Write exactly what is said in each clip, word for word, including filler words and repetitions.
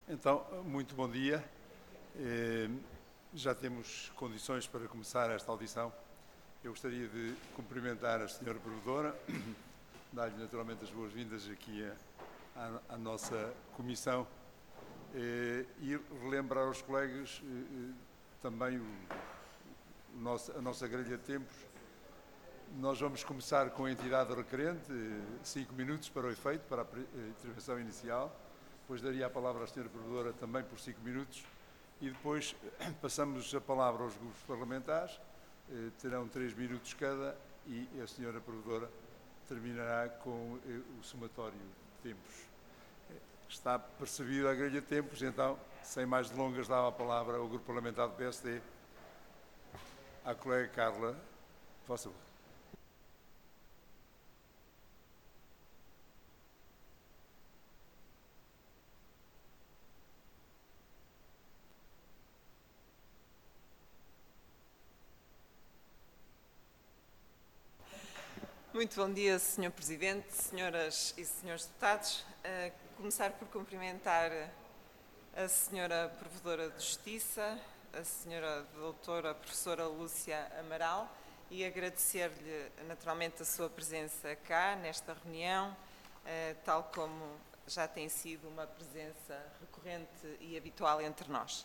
Então, muito bom dia. Eh, já temos condições para começar esta audição. Eu gostaria de cumprimentar a senhora Provedora, dar-lhe naturalmente as boas-vindas aqui à, à nossa comissão eh, e relembrar aos colegas eh, também o, o nosso, a nossa grelha de tempos. Nós vamos começar com a entidade requerente, cinco minutos para o efeito, para a intervenção inicial. Depois daria a palavra à senhora Provedora também por cinco minutos. E depois passamos a palavra aos grupos parlamentares, terão três minutos cada e a senhora Provedora terminará com o somatório de tempos. Está percebida a grelha de tempos, então, sem mais delongas, dava a palavra ao grupo parlamentar do P S D, à colega Carla. Por favor. Muito bom dia, senhor Presidente, senhoras e senhores deputados. Uh, começar por cumprimentar a senhora Provedora de Justiça, a senhora doutora professora Lúcia Amaral e agradecer-lhe naturalmente a sua presença cá nesta reunião, uh, tal como já tem sido uma presença recorrente e habitual entre nós.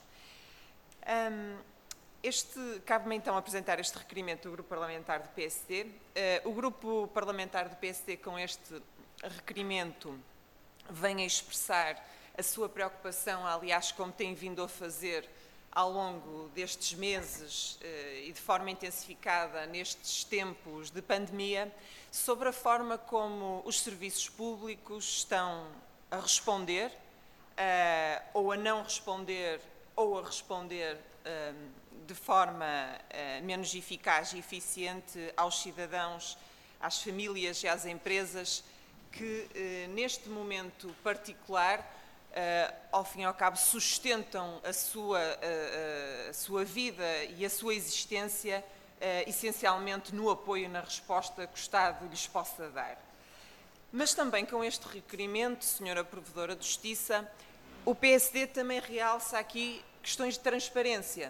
Um, Este, cabe-me então apresentar este requerimento do Grupo Parlamentar do P S D. Uh, o Grupo Parlamentar do P S D, com este requerimento, vem a expressar a sua preocupação, aliás, como tem vindo a fazer ao longo destes meses uh, e de forma intensificada nestes tempos de pandemia, sobre a forma como os serviços públicos estão a responder, uh, ou a não responder, ou a responder uh, de forma uh, menos eficaz e eficiente aos cidadãos, às famílias e às empresas que, uh, neste momento particular, uh, ao fim e ao cabo, sustentam a sua, uh, a sua vida e a sua existência, uh, essencialmente no apoio e na resposta que o Estado lhes possa dar. Mas também com este requerimento, senhora Provedora de Justiça, o P S D também realça aqui questões de transparência.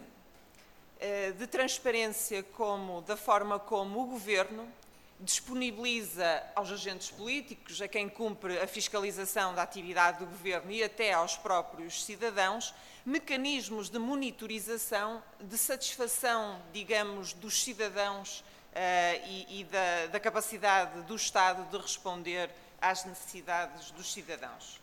De transparência como da forma como o Governo disponibiliza aos agentes políticos, a quem cumpre a fiscalização da atividade do Governo e até aos próprios cidadãos, mecanismos de monitorização, de satisfação, digamos, dos cidadãos uh, e, e da, da capacidade do Estado de responder às necessidades dos cidadãos.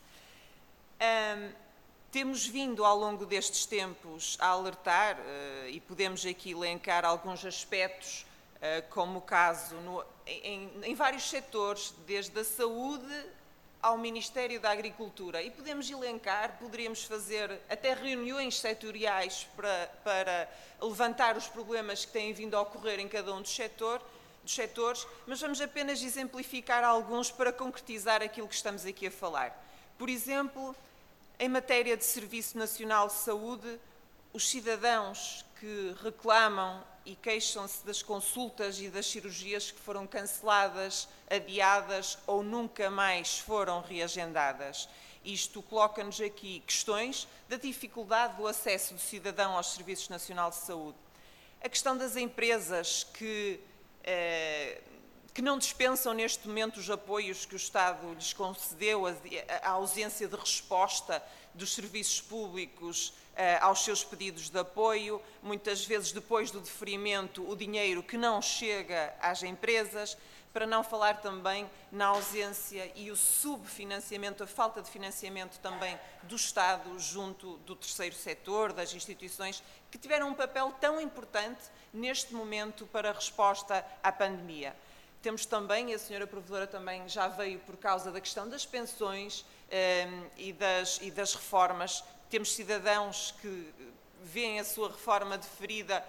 Um, Temos vindo ao longo destes tempos a alertar, uh, e podemos aqui elencar alguns aspectos, uh, como o caso no, em, em vários setores, desde a saúde ao Ministério da Agricultura. E podemos elencar, poderíamos fazer até reuniões setoriais para, para levantar os problemas que têm vindo a ocorrer em cada um dos, setor, dos setores, mas vamos apenas exemplificar alguns para concretizar aquilo que estamos aqui a falar. Por exemplo, em matéria de Serviço Nacional de Saúde, os cidadãos que reclamam e queixam-se das consultas e das cirurgias que foram canceladas, adiadas ou nunca mais foram reagendadas. Isto coloca-nos aqui questões da dificuldade do acesso do cidadão aos Serviços Nacional de Saúde. A questão das empresas que, eh, que não dispensam neste momento os apoios que o Estado lhes concedeu, a, a ausência de resposta dos serviços públicos eh, aos seus pedidos de apoio, muitas vezes depois do deferimento o dinheiro que não chega às empresas, para não falar também na ausência e o subfinanciamento, a falta de financiamento também do Estado junto do terceiro setor, das instituições, que tiveram um papel tão importante neste momento para a resposta à pandemia. Temos também, e a senhora Provedora também já veio por causa da questão das pensões eh, e, das, e das reformas. Temos cidadãos que veem a sua reforma deferida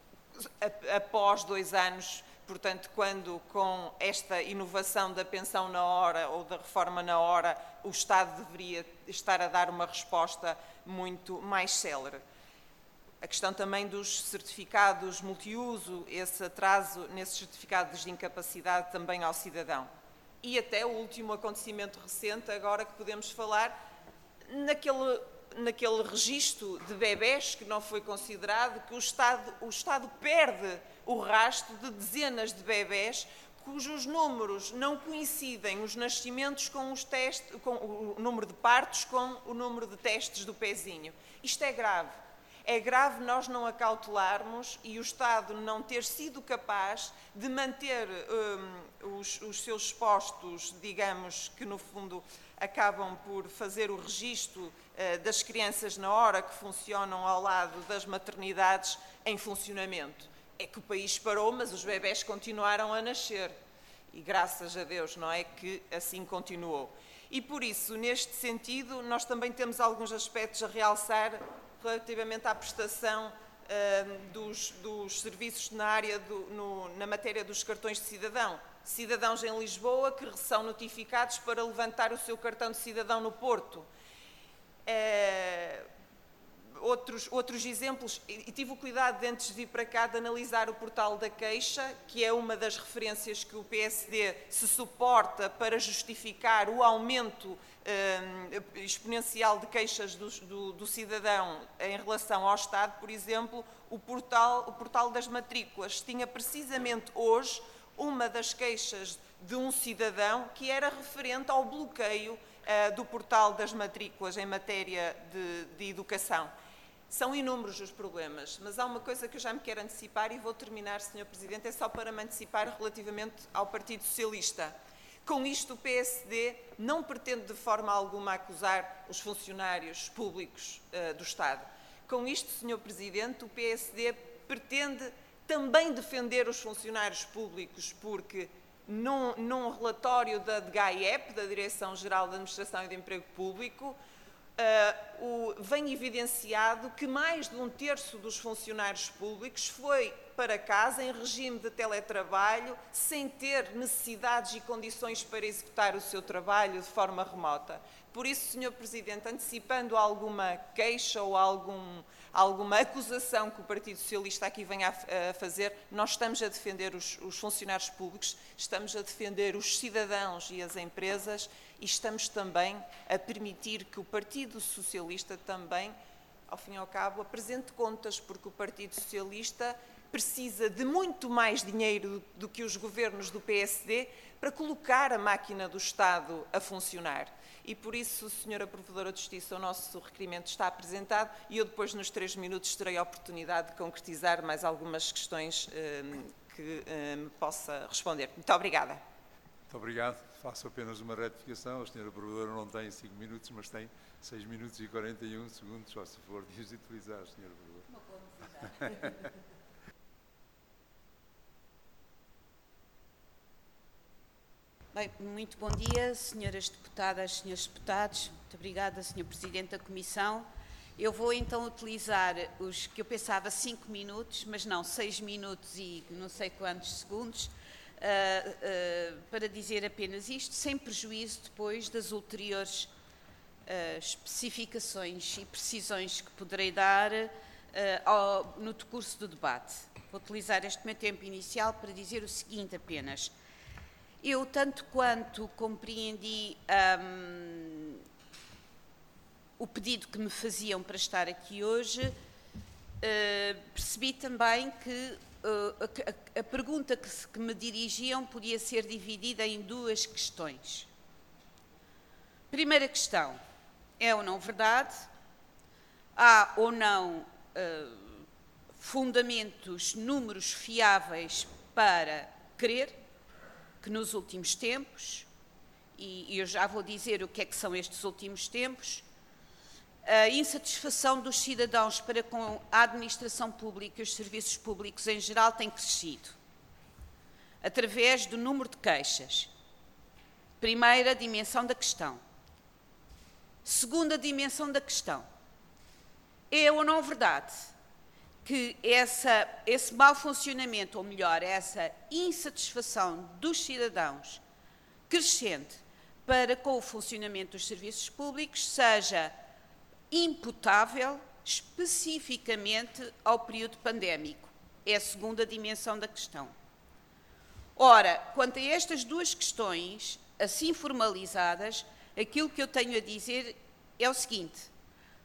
após dois anos, portanto, quando com esta inovação da pensão na hora ou da reforma na hora, o Estado deveria estar a dar uma resposta muito mais célere. A questão também dos certificados multiuso, esse atraso nesses certificados de incapacidade também ao cidadão. E até o último acontecimento recente, agora que podemos falar, naquele naquele registro de bebés que não foi considerado, que o Estado, o Estado perde o rastro de dezenas de bebés cujos números não coincidem, os nascimentos com, os testes, com o número de partos com o número de testes do pezinho. Isto é grave. É grave nós não acautelarmos e o Estado não ter sido capaz de manter um, os, os seus postos, digamos, que no fundo acabam por fazer o registro uh, das crianças na hora que funcionam ao lado das maternidades em funcionamento. É que o país parou, mas os bebés continuaram a nascer. E graças a Deus, não é, que assim continuou. E por isso, neste sentido, nós também temos alguns aspectos a realçar relativamente à prestação uh, dos, dos serviços na área, do, no, na matéria dos cartões de cidadão. Cidadãos em Lisboa que são notificados para levantar o seu cartão de cidadão no Porto. Uh, Outros, outros exemplos, e tive o cuidado de, antes de vir para cá, de analisar o portal da queixa, que é uma das referências que o P S D se suporta para justificar o aumento eh, exponencial de queixas do, do, do cidadão em relação ao Estado. Por exemplo, o portal, o portal das matrículas tinha precisamente hoje uma das queixas de um cidadão que era referente ao bloqueio eh, do portal das matrículas em matéria de, de educação. São inúmeros os problemas, mas há uma coisa que eu já me quero antecipar e vou terminar, senhor Presidente, é só para me antecipar relativamente ao Partido Socialista. Com isto, o P S D não pretende de forma alguma acusar os funcionários públicos uh, do Estado. Com isto, senhor Presidente, o P S D pretende também defender os funcionários públicos, porque num, num relatório da D G A I E P, da Direção-Geral da Administração e do Emprego Público, Uh, o, vem evidenciado que mais de um terço dos funcionários públicos foi para casa em regime de teletrabalho, sem ter necessidades e condições para executar o seu trabalho de forma remota. Por isso, senhor Presidente, antecipando alguma queixa ou algum, alguma acusação que o Partido Socialista aqui venha a, a fazer, nós estamos a defender os, os funcionários públicos, estamos a defender os cidadãos e as empresas e estamos também a permitir que o Partido Socialista também, ao fim e ao cabo, apresente contas, porque o Partido Socialista precisa de muito mais dinheiro do que os governos do P S D para colocar a máquina do Estado a funcionar. E por isso, senhora Provedora de Justiça, o nosso requerimento está apresentado e eu depois, nos três minutos, terei a oportunidade de concretizar mais algumas questões eh, que eh, me possa responder. Muito obrigada. Muito obrigado. Faço apenas uma retificação. A senhora Provedora não tem cinco minutos, mas tem seis minutos e quarenta e um segundos, só se for de os utilizar, senhora Provedora. Uma boa novidade. Bem, muito bom dia, senhoras deputadas, senhores deputados. Muito obrigada, senhor Presidente da Comissão. Eu vou então utilizar os que eu pensava cinco minutos, mas não, seis minutos e não sei quantos segundos, uh, uh, para dizer apenas isto, sem prejuízo depois das ulteriores uh, especificações e precisões que poderei dar uh, ao, no decurso do debate. Vou utilizar este meu tempo inicial para dizer o seguinte apenas. Eu, tanto quanto compreendi um, o pedido que me faziam para estar aqui hoje, uh, percebi também que uh, a, a pergunta que, se, que me dirigiam podia ser dividida em duas questões. Primeira questão, é ou não verdade? Há ou não uh, fundamentos, números fiáveis para crer que nos últimos tempos, e eu já vou dizer o que é que são estes últimos tempos, a insatisfação dos cidadãos para com a administração pública e os serviços públicos em geral tem crescido, através do número de queixas. Primeira dimensão da questão. Segunda dimensão da questão. É ou não verdade que essa, esse mau funcionamento, ou melhor, essa insatisfação dos cidadãos crescente para com o funcionamento dos serviços públicos seja imputável especificamente ao período pandémico? É a segunda dimensão da questão. Ora, quanto a estas duas questões, assim formalizadas, aquilo que eu tenho a dizer é o seguinte: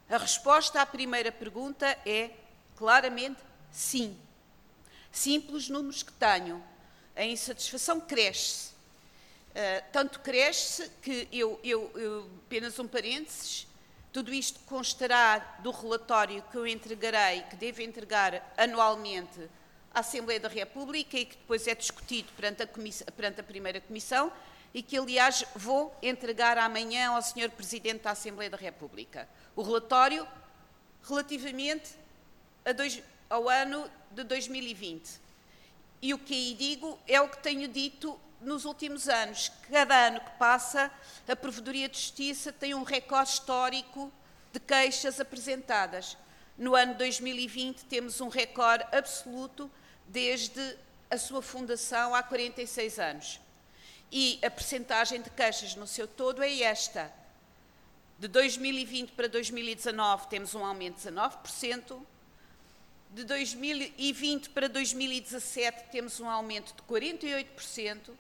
A resposta à primeira pergunta é claramente sim. Sim, pelos números que tenho. A insatisfação cresce. Uh, tanto cresce que, eu, eu, eu, apenas um parênteses, tudo isto constará do relatório que eu entregarei, que devo entregar anualmente à Assembleia da República e que depois é discutido perante a, perante a primeira Comissão e que, aliás, vou entregar amanhã ao senhor Presidente da Assembleia da República. O relatório relativamente a dois, ao ano de dois mil e vinte. E o que aí digo é o que tenho dito nos últimos anos. Cada ano que passa, a Provedoria de Justiça tem um recorde histórico de queixas apresentadas. No ano dois mil e vinte temos um recorde absoluto desde a sua fundação há quarenta e seis anos. E a percentagem de queixas no seu todo é esta. De dois mil e vinte para dois mil e dezanove temos um aumento de dezanove por cento. De dois mil e vinte para dois mil e dezassete temos um aumento de quarenta e oito por cento.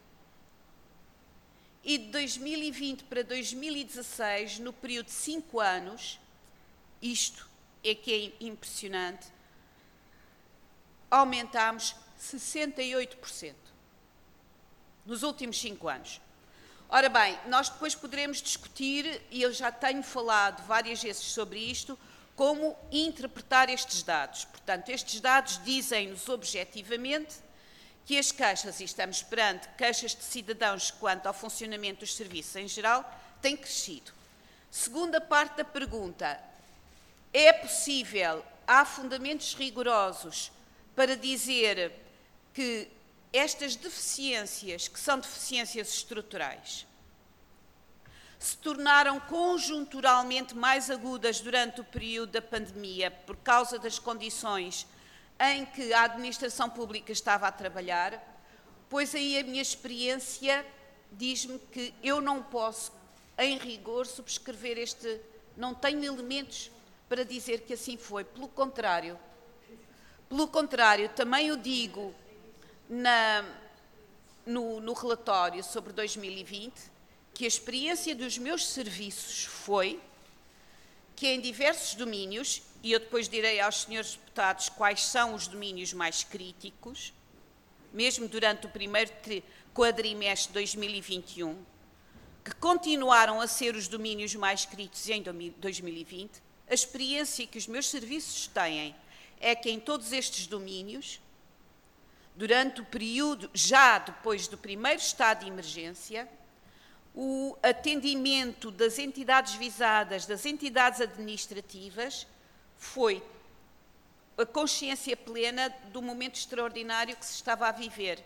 E de dois mil e vinte para dois mil e dezasseis, no período de cinco anos, isto é que é impressionante, aumentámos sessenta e oito por cento nos últimos cinco anos. Ora bem, nós depois poderemos discutir, e eu já tenho falado várias vezes sobre isto, como interpretar estes dados. Portanto, estes dados dizem-nos objetivamente que as queixas, e estamos perante queixas de cidadãos quanto ao funcionamento dos serviços em geral, têm crescido. Segunda parte da pergunta, é possível, há fundamentos rigorosos para dizer que estas deficiências, que são deficiências estruturais, se tornaram conjunturalmente mais agudas durante o período da pandemia por causa das condições em que a administração pública estava a trabalhar, pois aí a minha experiência diz-me que eu não posso, em rigor, subscrever este... Não tenho elementos para dizer que assim foi. Pelo contrário, pelo contrário, também o digo na, no, no relatório sobre dois mil e vinte, que a experiência dos meus serviços foi que em diversos domínios, e eu depois direi aos senhores deputados quais são os domínios mais críticos, mesmo durante o primeiro quadrimestre de dois mil e vinte e um, que continuaram a ser os domínios mais críticos em dois mil e vinte, a experiência que os meus serviços têm é que em todos estes domínios, durante o período, já depois do primeiro estado de emergência, o atendimento das entidades visadas, das entidades administrativas, foi a consciência plena do momento extraordinário que se estava a viver.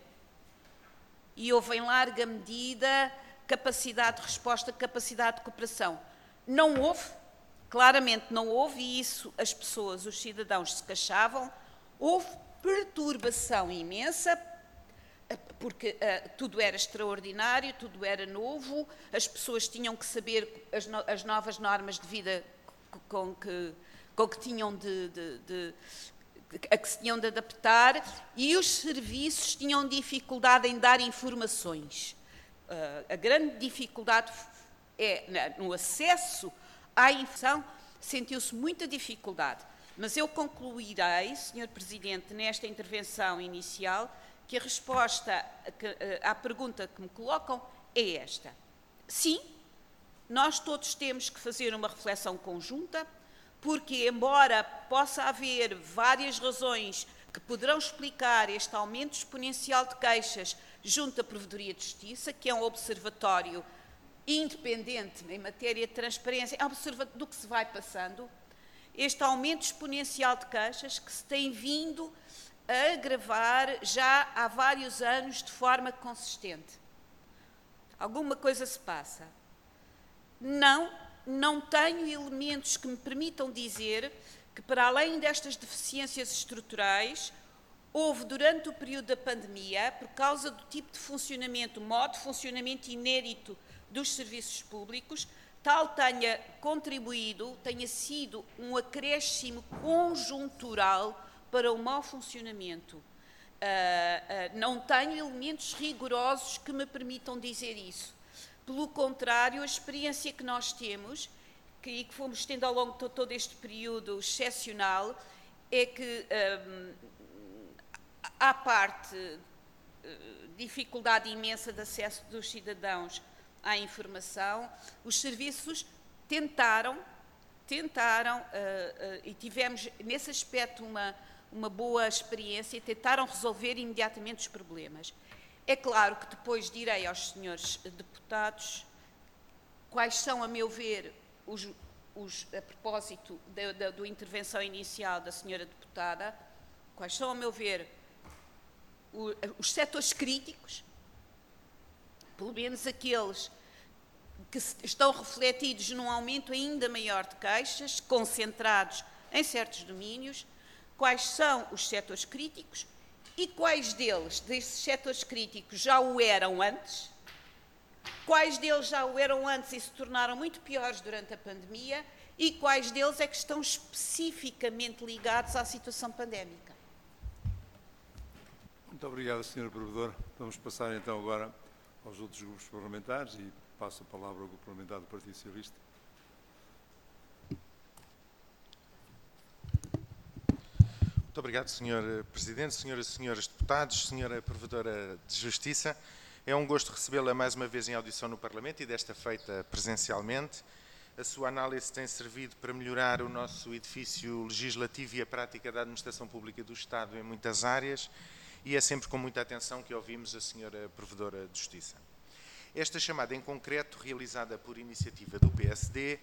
E houve em larga medida capacidade de resposta, capacidade de cooperação. Não houve, claramente não houve, e isso as pessoas, os cidadãos se queixavam, houve perturbação imensa, porque uh, tudo era extraordinário, tudo era novo, as pessoas tinham que saber as, no, as novas normas de vida com que, com que tinham de, de, de, a que se tinham de adaptar, e os serviços tinham dificuldade em dar informações. Uh, a grande dificuldade é no acesso à informação, sentiu-se muita dificuldade. Mas eu concluirei, senhor Presidente, nesta intervenção inicial, que a resposta à pergunta que me colocam é esta. Sim, nós todos temos que fazer uma reflexão conjunta, porque, embora possa haver várias razões que poderão explicar este aumento exponencial de queixas junto à Provedoria de Justiça, que é um observatório independente em matéria de transparência, é um observatório do que se vai passando, este aumento exponencial de queixas que se tem vindo a agravar já há vários anos de forma consistente. Alguma coisa se passa. Não, não tenho elementos que me permitam dizer que, para além destas deficiências estruturais, houve durante o período da pandemia, por causa do tipo de funcionamento, modo de funcionamento inédito dos serviços públicos, tal tenha contribuído, tenha sido um acréscimo conjuntural para o mau funcionamento. Uh, uh, não tenho elementos rigorosos que me permitam dizer isso. Pelo contrário, a experiência que nós temos que, que fomos tendo ao longo de todo este período excepcional é que, um, à parte uh, dificuldade imensa de acesso dos cidadãos à informação, os serviços tentaram, tentaram, uh, uh, e tivemos nesse aspecto uma, uma boa experiência, tentaram resolver imediatamente os problemas. É claro que depois direi aos senhores deputados quais são, a meu ver, os, os, a propósito da, da, da intervenção inicial da senhora deputada, quais são, a meu ver, o, os setores críticos, pelo menos aqueles que estão refletidos num aumento ainda maior de queixas, concentrados em certos domínios, quais são os setores críticos e quais deles, desses setores críticos, já o eram antes, quais deles já o eram antes e se tornaram muito piores durante a pandemia e quais deles é que estão especificamente ligados à situação pandémica. Muito obrigado, senhora Provedora. Vamos passar então agora aos outros grupos parlamentares e passo a palavra ao Grupo Parlamentar do Partido Socialista. Muito obrigado, senhor Presidente, senhoras e senhores deputados, senhora Provedora de Justiça. É um gosto recebê-la mais uma vez em audição no Parlamento e desta feita presencialmente. A sua análise tem servido para melhorar o nosso edifício legislativo e a prática da administração pública do Estado em muitas áreas e é sempre com muita atenção que ouvimos a senhora Provedora de Justiça. Esta chamada em concreto, realizada por iniciativa do P S D,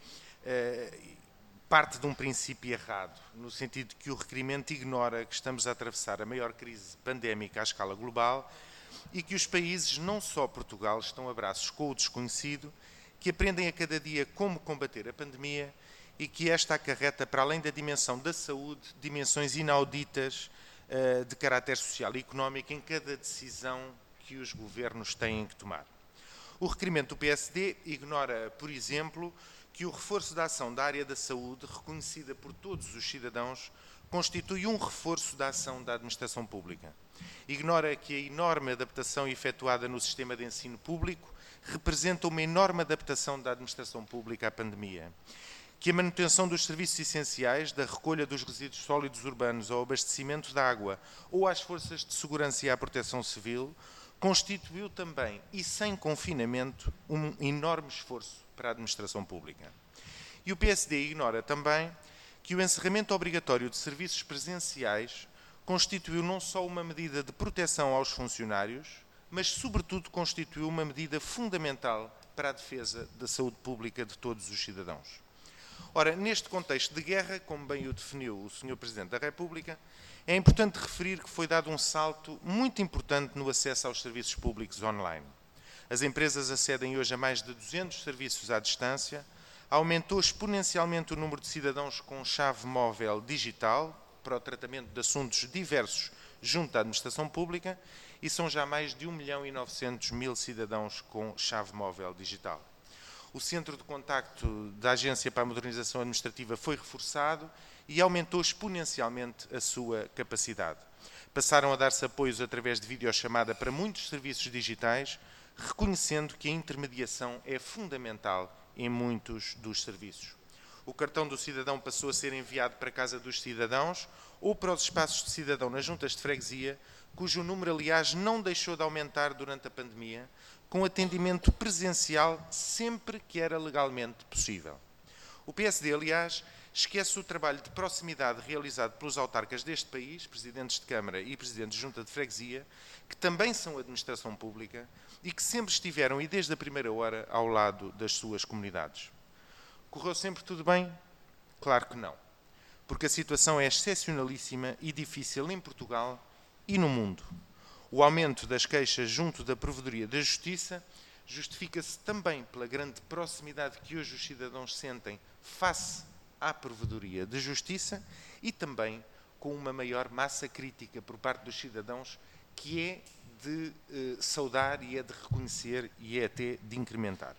eh, parte de um princípio errado, no sentido de que o requerimento ignora que estamos a atravessar a maior crise pandémica à escala global e que os países, não só Portugal, estão a braços com o desconhecido, que aprendem a cada dia como combater a pandemia e que esta acarreta, para além da dimensão da saúde, dimensões inauditas uh, de caráter social e económico em cada decisão que os governos têm que tomar. O requerimento do P S D ignora, por exemplo, que o reforço da ação da área da saúde, reconhecida por todos os cidadãos, constitui um reforço da ação da administração pública. Ignora que a enorme adaptação efetuada no sistema de ensino público representa uma enorme adaptação da administração pública à pandemia. Que a manutenção dos serviços essenciais, da recolha dos resíduos sólidos urbanos ao abastecimento de água ou às forças de segurança e à proteção civil, constituiu também, e sem confinamento, um enorme esforço para a administração pública. E o P S D ignora também que o encerramento obrigatório de serviços presenciais constituiu não só uma medida de proteção aos funcionários, mas, sobretudo, constituiu uma medida fundamental para a defesa da saúde pública de todos os cidadãos. Ora, neste contexto de guerra, como bem o definiu o senhor Presidente da República, é importante referir que foi dado um salto muito importante no acesso aos serviços públicos online. As empresas acedem hoje a mais de duzentos serviços à distância, aumentou exponencialmente o número de cidadãos com chave móvel digital para o tratamento de assuntos diversos junto à administração pública e são já mais de um milhão e novecentos mil cidadãos com chave móvel digital. O centro de contacto da Agência para a Modernização Administrativa foi reforçado e aumentou exponencialmente a sua capacidade. Passaram a dar-se apoios através de videochamada para muitos serviços digitais, reconhecendo que a intermediação é fundamental em muitos dos serviços. O cartão do cidadão passou a ser enviado para a casa dos cidadãos ou para os espaços de cidadão nas juntas de freguesia, cujo número, aliás, não deixou de aumentar durante a pandemia, com atendimento presencial sempre que era legalmente possível. O P S D, aliás, esquece o trabalho de proximidade realizado pelos autarcas deste país, presidentes de Câmara e presidentes de Junta de Freguesia, que também são administração pública e que sempre estiveram, e desde a primeira hora, ao lado das suas comunidades. Correu sempre tudo bem? Claro que não. Porque a situação é excepcionalíssima e difícil em Portugal e no mundo. O aumento das queixas junto da Provedoria da Justiça justifica-se também pela grande proximidade que hoje os cidadãos sentem face à Provedoria de Justiça e também com uma maior massa crítica por parte dos cidadãos que é de eh, saudar e é de reconhecer e é até de incrementar.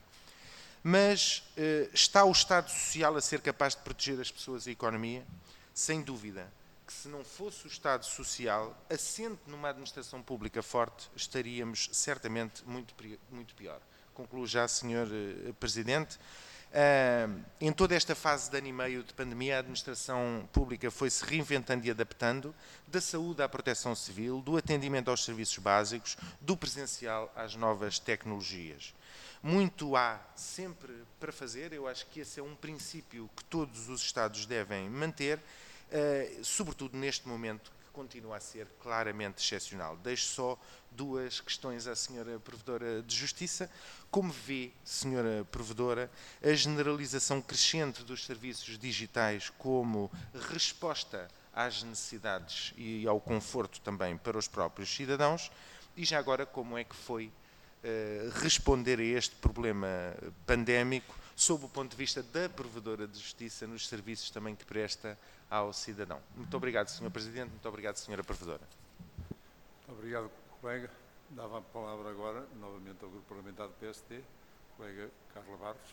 Mas eh, está o Estado Social a ser capaz de proteger as pessoas e a economia? Sem dúvida que se não fosse o Estado Social assente numa administração pública forte, estaríamos certamente muito, muito pior. Concluo já, senhor Presidente. Uh, em toda esta fase de ano e meio de pandemia, a administração pública foi-se reinventando e adaptando, da saúde à proteção civil, do atendimento aos serviços básicos, do presencial às novas tecnologias. Muito há sempre para fazer, eu acho que esse é um princípio que todos os Estados devem manter, uh, sobretudo neste momento que continua a ser claramente excepcional. Deixo só duas questões à senhora Provedora de Justiça. Como vê, senhora Provedora, a generalização crescente dos serviços digitais como resposta às necessidades e ao conforto também para os próprios cidadãos? E já agora, como é que foi uh, responder a este problema pandémico sob o ponto de vista da Provedora de Justiça nos serviços também que presta ao cidadão? Muito obrigado, senhor Presidente. Muito obrigado, senhora Provedora. Muito obrigado, colega. Dava a palavra agora, novamente, ao Grupo Parlamentar do P S D, colega Carla Barros.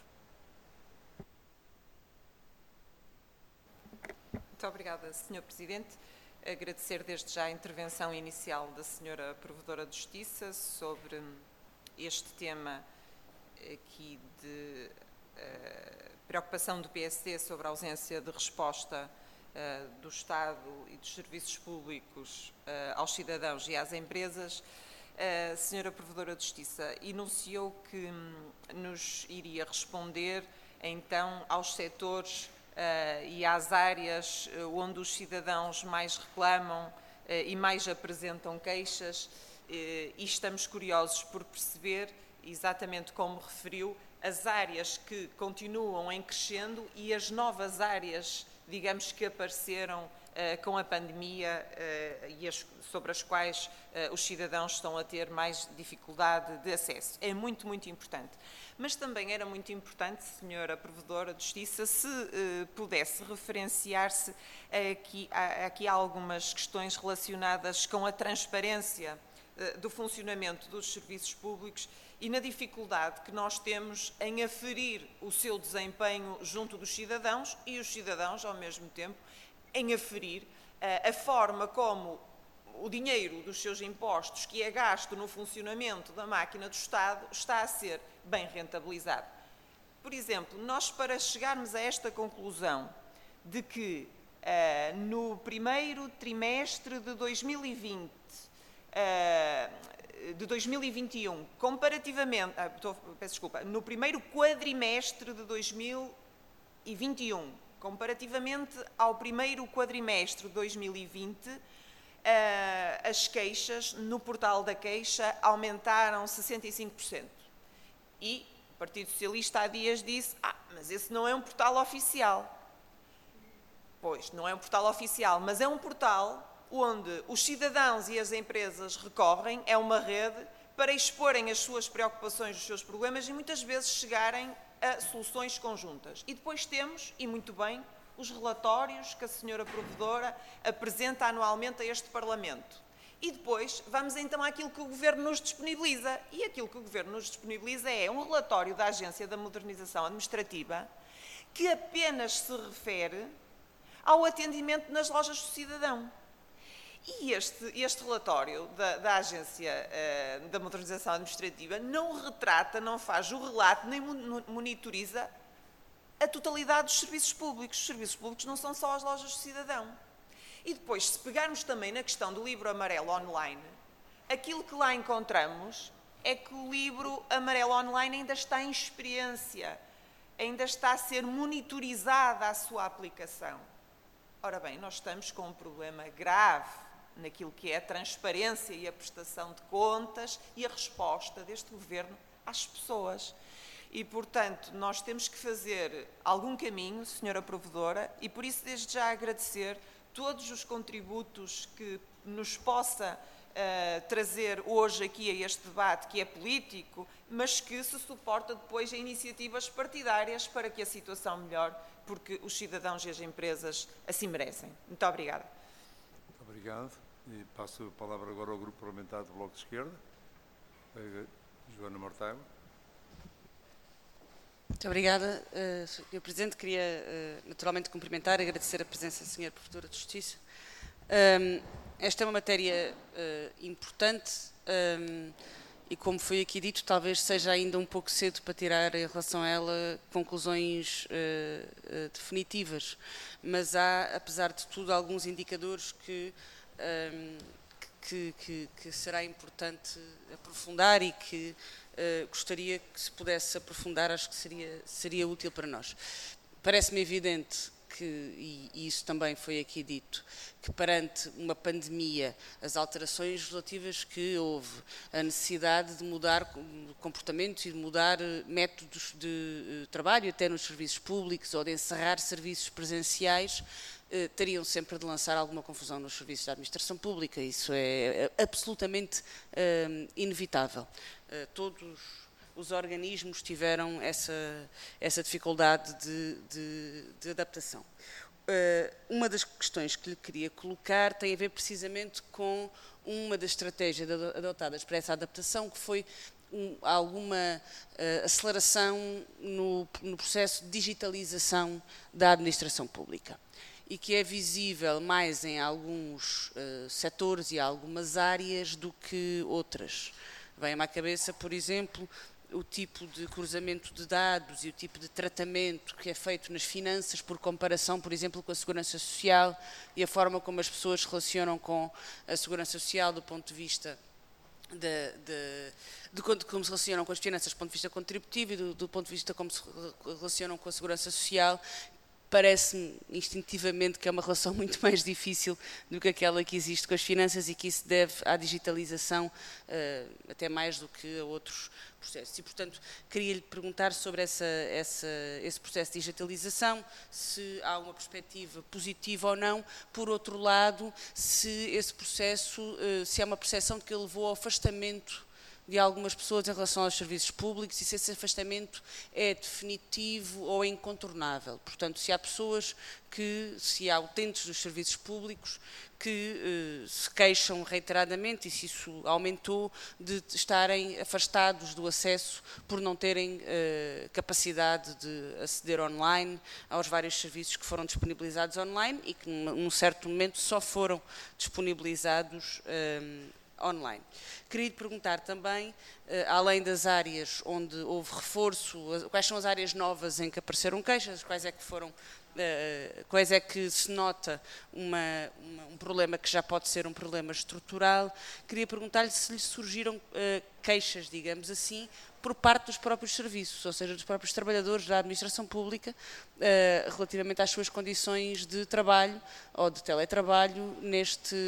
Muito obrigada, senhor Presidente. Agradecer desde já a intervenção inicial da senhora Provedora de Justiça sobre este tema aqui de uh, preocupação do P S D sobre a ausência de resposta uh, do Estado e dos serviços públicos uh, aos cidadãos e às empresas. A senhora Provedora de Justiça enunciou que hum, nos iria responder então aos setores uh, e às áreas uh, onde os cidadãos mais reclamam uh, e mais apresentam queixas uh, e estamos curiosos por perceber, exatamente como referiu, as áreas que continuam em crescendo e as novas áreas, digamos, que apareceram uh, com a pandemia uh, e as, sobre as quais uh, os cidadãos estão a ter mais dificuldade de acesso. É muito, muito importante. Mas também era muito importante, senhora Provedora de Justiça, se uh, pudesse referenciar-se aqui, a, aqui a algumas questões relacionadas com a transparência uh, do funcionamento dos serviços públicos e na dificuldade que nós temos em aferir o seu desempenho junto dos cidadãos e os cidadãos, ao mesmo tempo, em aferir uh, a forma como o dinheiro dos seus impostos que é gasto no funcionamento da máquina do Estado está a ser bem rentabilizado. Por exemplo, nós para chegarmos a esta conclusão de que uh, no primeiro trimestre de dois mil e vinte, uh, de dois mil e vinte e um, comparativamente, ah, estou, peço desculpa, no primeiro quadrimestre de dois mil e vinte e um, comparativamente ao primeiro quadrimestre de dois mil e vinte, ah, as queixas no portal da queixa aumentaram sessenta e cinco por cento. E o Partido Socialista há dias disse, ah, mas esse não é um portal oficial. Pois, não é um portal oficial, mas é um portal onde os cidadãos e as empresas recorrem, é uma rede para exporem as suas preocupações, os seus problemas e muitas vezes chegarem a soluções conjuntas. E depois temos, e muito bem, os relatórios que a senhora Provedora apresenta anualmente a este Parlamento. E depois vamos então àquilo que o Governo nos disponibiliza. E aquilo que o Governo nos disponibiliza é um relatório da Agência da Modernização Administrativa que apenas se refere ao atendimento nas lojas do cidadão. E este, este relatório da, da Agência uh, da Modernização Administrativa não retrata, não faz o relato, nem monitoriza a totalidade dos serviços públicos. Os serviços públicos não são só as lojas do cidadão. E depois, se pegarmos também na questão do livro amarelo online, aquilo que lá encontramos é que o livro amarelo online ainda está em experiência, ainda está a ser monitorizada a sua aplicação. Ora bem, nós estamos com um problema grave naquilo que é a transparência e a prestação de contas e a resposta deste Governo às pessoas. E, portanto, nós temos que fazer algum caminho, senhora Provedora, e por isso desde já agradecer todos os contributos que nos possa uh, trazer hoje aqui a este debate, que é político, mas que se suporta depois em iniciativas partidárias para que a situação melhore, porque os cidadãos e as empresas assim merecem. Muito obrigada. Muito obrigado. E passo a palavra agora ao Grupo Parlamentar do Bloco de Esquerda, a Joana Mortágua. Muito obrigada, uh, senhor Presidente. Queria uh, naturalmente cumprimentar e agradecer a presença da senhora Provedora de Justiça. Um, esta é uma matéria uh, importante um, e como foi aqui dito, talvez seja ainda um pouco cedo para tirar em relação a ela conclusões uh, uh, definitivas, mas há, apesar de tudo, alguns indicadores que, um, que, que, que será importante aprofundar e que uh, gostaria que se pudesse aprofundar, acho que seria, seria útil para nós. Parece-me evidente que, e, e isso também foi aqui dito, que perante uma pandemia, as alterações relativas que houve, a necessidade de mudar comportamentos e de mudar métodos de trabalho, até nos serviços públicos, ou de encerrar serviços presenciais, eh, teriam sempre de lançar alguma confusão nos serviços da administração pública. Isso é absolutamente eh, inevitável. Eh, todos os organismos tiveram essa, essa dificuldade de, de, de adaptação. Uh, uma das questões que lhe queria colocar tem a ver precisamente com uma das estratégias adotadas para essa adaptação, que foi um, alguma uh, aceleração no, no processo de digitalização da administração pública, e que é visível mais em alguns uh, setores e algumas áreas do que outras. Vem-me à cabeça, por exemplo, o tipo de cruzamento de dados e o tipo de tratamento que é feito nas finanças por comparação, por exemplo, com a segurança social, e a forma como as pessoas se relacionam com a segurança social do ponto de vista de, de, de como se relacionam com as finanças do ponto de vista contributivo e do, do ponto de vista como se relacionam com a segurança social. Parece-me instintivamente que é uma relação muito mais difícil do que aquela que existe com as finanças, e que isso deve à digitalização uh, até mais do que a outros processos. E, portanto, queria-lhe perguntar sobre essa, essa, esse processo de digitalização, se há uma perspectiva positiva ou não. Por outro lado, se esse processo, uh, se há uma percepção de que ele levou ao afastamento de algumas pessoas em relação aos serviços públicos, e se esse afastamento é definitivo ou é incontornável. Portanto, se há pessoas que, se há utentes dos serviços públicos que eh, se queixam reiteradamente, e se isso aumentou, de estarem afastados do acesso por não terem eh, capacidade de aceder online aos vários serviços que foram disponibilizados online e que num certo momento só foram disponibilizados eh, online. Queria lhe perguntar também, além das áreas onde houve reforço, quais são as áreas novas em que apareceram queixas, quais é que foram, quais é que se nota uma, uma, um problema que já pode ser um problema estrutural. Queria perguntar-lhe se lhe surgiram queixas, digamos assim, por parte dos próprios serviços, ou seja, dos próprios trabalhadores da administração pública, uh, relativamente às suas condições de trabalho ou de teletrabalho neste,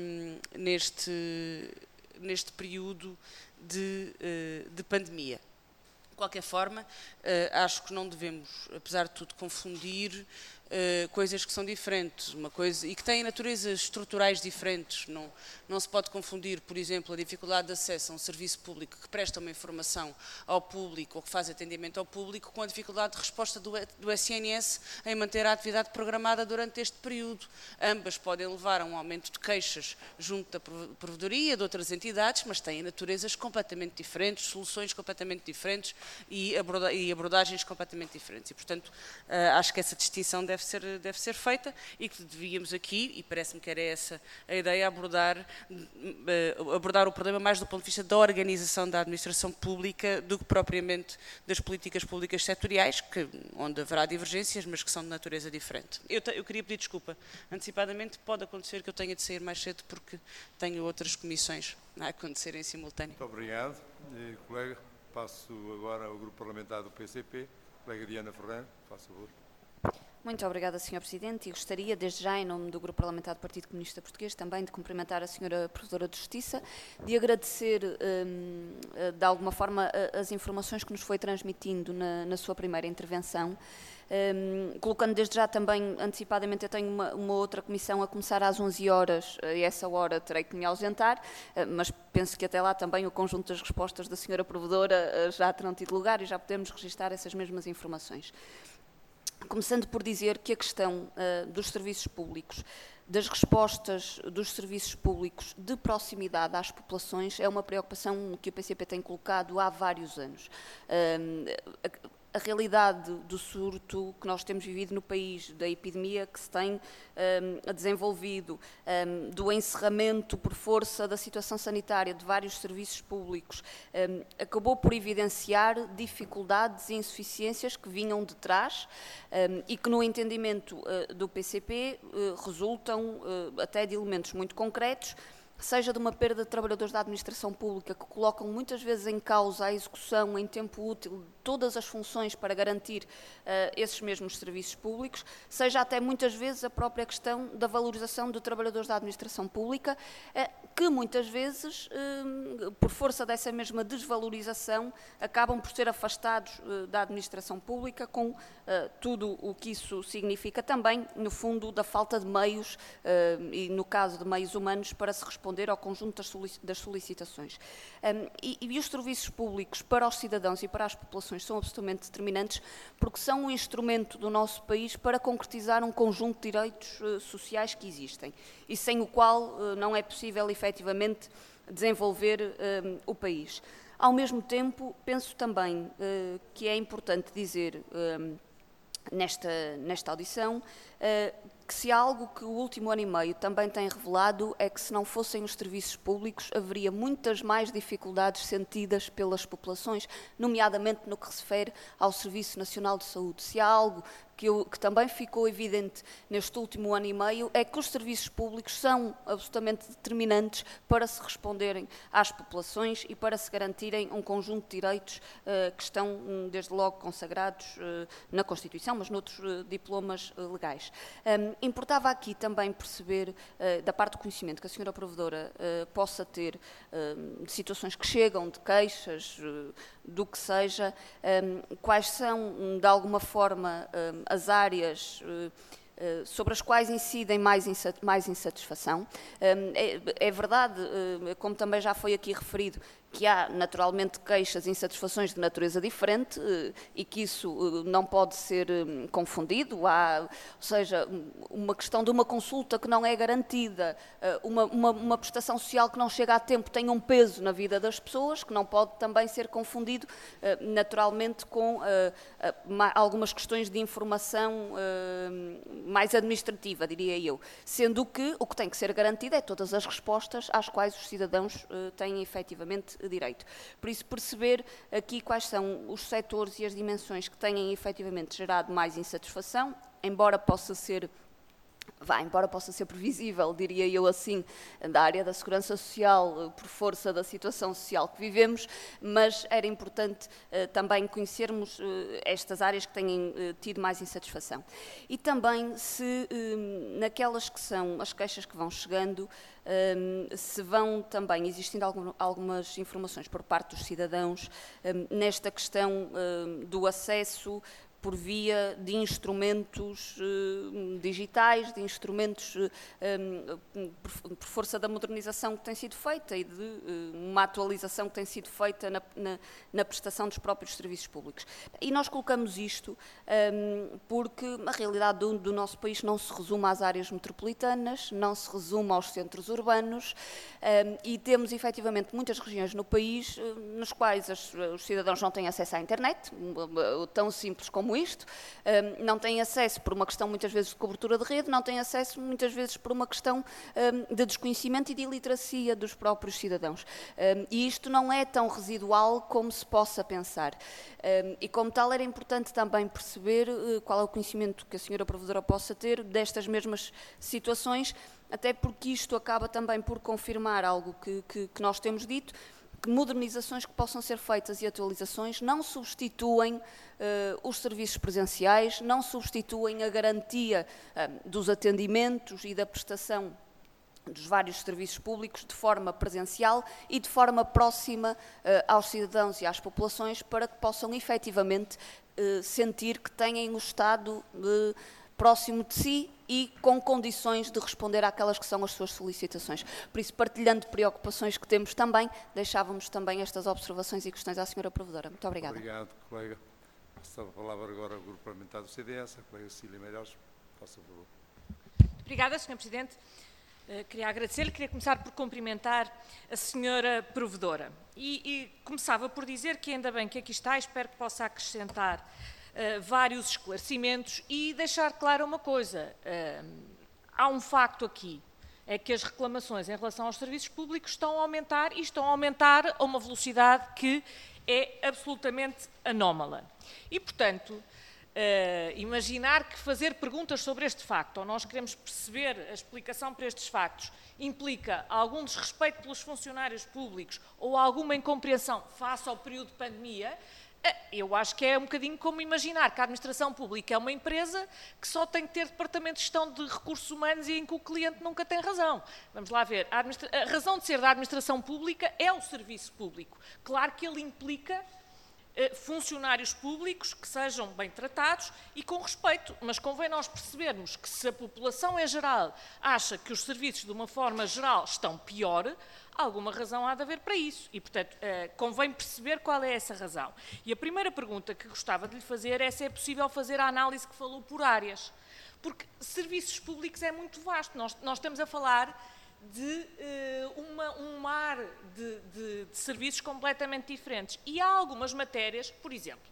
neste, neste período de, uh, de pandemia. De qualquer forma, uh, acho que não devemos, apesar de tudo, confundir Uh, coisas que são diferentes, uma coisa, e que têm naturezas estruturais diferentes. Não, não se pode confundir, por exemplo, a dificuldade de acesso a um serviço público que presta uma informação ao público ou que faz atendimento ao público, com a dificuldade de resposta do, do S N S em manter a atividade programada durante este período. Ambas podem levar a um aumento de queixas junto da provedoria, de outras entidades, mas têm naturezas completamente diferentes, soluções completamente diferentes e, aborda e abordagens completamente diferentes. E, portanto, uh, acho que essa distinção deve ser, deve ser feita, e que devíamos aqui, e parece-me que era essa a ideia, abordar, abordar o problema mais do ponto de vista da organização da administração pública do que propriamente das políticas públicas setoriais, que, onde haverá divergências, mas que são de natureza diferente. Eu, te, eu queria pedir desculpa antecipadamente, pode acontecer que eu tenha de sair mais cedo porque tenho outras comissões a acontecer em simultâneo. Muito obrigado, e, colega. Passo agora ao grupo parlamentar do P C P, colega Diana Ferreira, faça favor. Muito obrigada, senhor Presidente, e gostaria, desde já, em nome do Grupo Parlamentar do Partido Comunista Português, também de cumprimentar a senhora Provedora de Justiça, de agradecer, um, de alguma forma, as informações que nos foi transmitindo na, na sua primeira intervenção, um, colocando desde já também, antecipadamente, eu tenho uma, uma outra comissão a começar às onze horas, e essa hora terei que me ausentar, mas penso que até lá também o conjunto das respostas da senhora Provedora já terão tido lugar e já podemos registrar essas mesmas informações. Começando por dizer que a questão uh, dos serviços públicos, das respostas dos serviços públicos de proximidade às populações, é uma preocupação que o P C P tem colocado há vários anos. Uh, a realidade do surto que nós temos vivido no país, da epidemia que se tem um, desenvolvido, um, do encerramento por força da situação sanitária de vários serviços públicos, um, acabou por evidenciar dificuldades e insuficiências que vinham de trás um, e que, no entendimento uh, do P C P, uh, resultam uh, até de elementos muito concretos, seja de uma perda de trabalhadores da administração pública que colocam muitas vezes em causa a execução em tempo útil de todas as funções para garantir uh, esses mesmos serviços públicos, seja até muitas vezes a própria questão da valorização de trabalhadores da administração pública, uh, que muitas vezes, uh, por força dessa mesma desvalorização, acabam por ser afastados uh, da administração pública, com uh, tudo o que isso significa também, no fundo, da falta de meios, uh, e no caso de meios humanos, para se responder ao conjunto das solicitações. Um, e, e os serviços públicos para os cidadãos e para as populações são absolutamente determinantes porque são um instrumento do nosso país para concretizar um conjunto de direitos uh, sociais que existem e sem o qual uh, não é possível efetivamente desenvolver uh, o país. Ao mesmo tempo, penso também uh, que é importante dizer uh, nesta, nesta audição uh, que se há algo que o último ano e meio também tem revelado é que se não fossem os serviços públicos haveria muitas mais dificuldades sentidas pelas populações, nomeadamente no que se refere ao Serviço Nacional de Saúde. Se há algo que, eu, que também ficou evidente neste último ano e meio é que os serviços públicos são absolutamente determinantes para se responderem às populações e para se garantirem um conjunto de direitos uh, que estão, um, desde logo, consagrados uh, na Constituição, mas noutros uh, diplomas uh, legais. Um, importava aqui também perceber, uh, da parte do conhecimento que a senhora Provedora uh, possa ter uh, de situações que chegam, de queixas, uh, do que seja, um, quais são, de alguma forma, um, as áreas uh, uh, sobre as quais incidem mais, insat mais insatisfação. Um, é, é verdade, uh, como também já foi aqui referido, que há naturalmente queixas e insatisfações de natureza diferente uh, e que isso uh, não pode ser um, confundido. Há, ou seja, uma questão de uma consulta que não é garantida, uh, uma, uma, uma prestação social que não chega a tempo tem um peso na vida das pessoas, que não pode também ser confundido uh, naturalmente com uh, uh, algumas questões de informação uh, mais administrativa, diria eu. Sendo que o que tem que ser garantido é todas as respostas às quais os cidadãos uh, têm efetivamente direito. Por isso, perceber aqui quais são os setores e as dimensões que têm efetivamente gerado mais insatisfação, embora possa ser Vá, embora possa ser previsível, diria eu assim, da área da segurança social, por força da situação social que vivemos, mas era importante uh, também conhecermos uh, estas áreas que têm uh, tido mais insatisfação. E também se, uh, naquelas que são as queixas que vão chegando, uh, se vão também existindo algum, algumas informações por parte dos cidadãos uh, nesta questão uh, do acesso por via de instrumentos uh, digitais, de instrumentos uh, um, por, por força da modernização que tem sido feita e de uh, uma atualização que tem sido feita na, na, na prestação dos próprios serviços públicos. E nós colocamos isto um, porque a realidade do, do nosso país não se resume às áreas metropolitanas, não se resume aos centros urbanos um, e temos efetivamente muitas regiões no país uh, nas quais as, os cidadãos não têm acesso à internet, uh, tão simples como isto, um, não têm acesso por uma questão muitas vezes de cobertura de rede, não têm acesso muitas vezes por uma questão um, de desconhecimento e de iliteracia dos próprios cidadãos. Um, e isto não é tão residual como se possa pensar. Um, e como tal era importante também perceber uh, qual é o conhecimento que a senhora Provedora possa ter destas mesmas situações, até porque isto acaba também por confirmar algo que, que, que nós temos dito, que modernizações que possam ser feitas e atualizações não substituem uh, os serviços presenciais, não substituem a garantia uh, dos atendimentos e da prestação dos vários serviços públicos de forma presencial e de forma próxima uh, aos cidadãos e às populações para que possam efetivamente uh, sentir que têm o Estado uh, próximo de si e com condições de responder àquelas que são as suas solicitações. Por isso, partilhando preocupações que temos também, deixávamos também estas observações e questões à senhora Provedora. Muito obrigada. Obrigado, colega. Passo a palavra agora ao Grupo Parlamentar do C D S, a colega Cecília Meirelles. Faça o favor. Obrigada, senhor Presidente. Uh, queria agradecer-lhe, queria começar por cumprimentar a senhora provedora. E, e começava por dizer que ainda bem que aqui está, espero que possa acrescentar uh, vários esclarecimentos e deixar clara uma coisa. Uh, há um facto aqui, é que as reclamações em relação aos serviços públicos estão a aumentar e estão a aumentar a uma velocidade que é absolutamente anómala. E, portanto, Uh, imaginar que fazer perguntas sobre este facto, ou nós queremos perceber a explicação para estes factos, implica algum desrespeito pelos funcionários públicos ou alguma incompreensão face ao período de pandemia, uh, eu acho que é um bocadinho como imaginar que a administração pública é uma empresa que só tem que ter departamento de gestão de recursos humanos e em que o cliente nunca tem razão. Vamos lá ver, a, a razão de ser da administração pública é o serviço público. Claro que ele implica funcionários públicos que sejam bem tratados e com respeito, mas convém nós percebermos que se a população em geral acha que os serviços de uma forma geral estão pior, alguma razão há de haver para isso e, portanto, convém perceber qual é essa razão. E a primeira pergunta que gostava de lhe fazer é se é possível fazer a análise que falou por áreas, porque serviços públicos é muito vasto, nós, nós estamos a falar de uh, uma, um mar de, de, de serviços completamente diferentes. E há algumas matérias, por exemplo,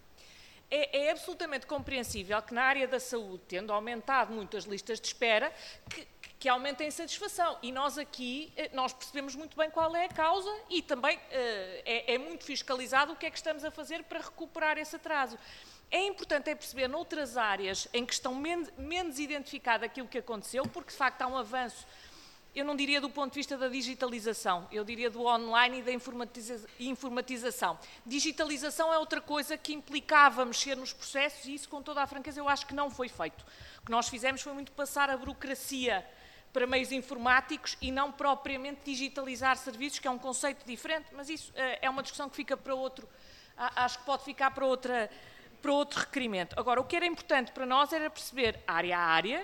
é, é absolutamente compreensível que na área da saúde, tendo aumentado muito as listas de espera, que, que aumentem a insatisfação. E nós aqui, nós percebemos muito bem qual é a causa e também uh, é, é muito fiscalizado o que é que estamos a fazer para recuperar esse atraso. É importante é perceber noutras áreas em que estão men menos identificado aquilo que aconteceu, porque de facto há um avanço. Eu não diria do ponto de vista da digitalização, eu diria do online e da informatiza informatização. Digitalização é outra coisa que implicava mexer nos processos e isso, com toda a franqueza, eu acho que não foi feito. O que nós fizemos foi muito passar a burocracia para meios informáticos e não propriamente digitalizar serviços, que é um conceito diferente, mas isso uh, é uma discussão que fica para outro, acho que pode ficar para, outra, para outro requerimento. Agora, o que era importante para nós era perceber área a área,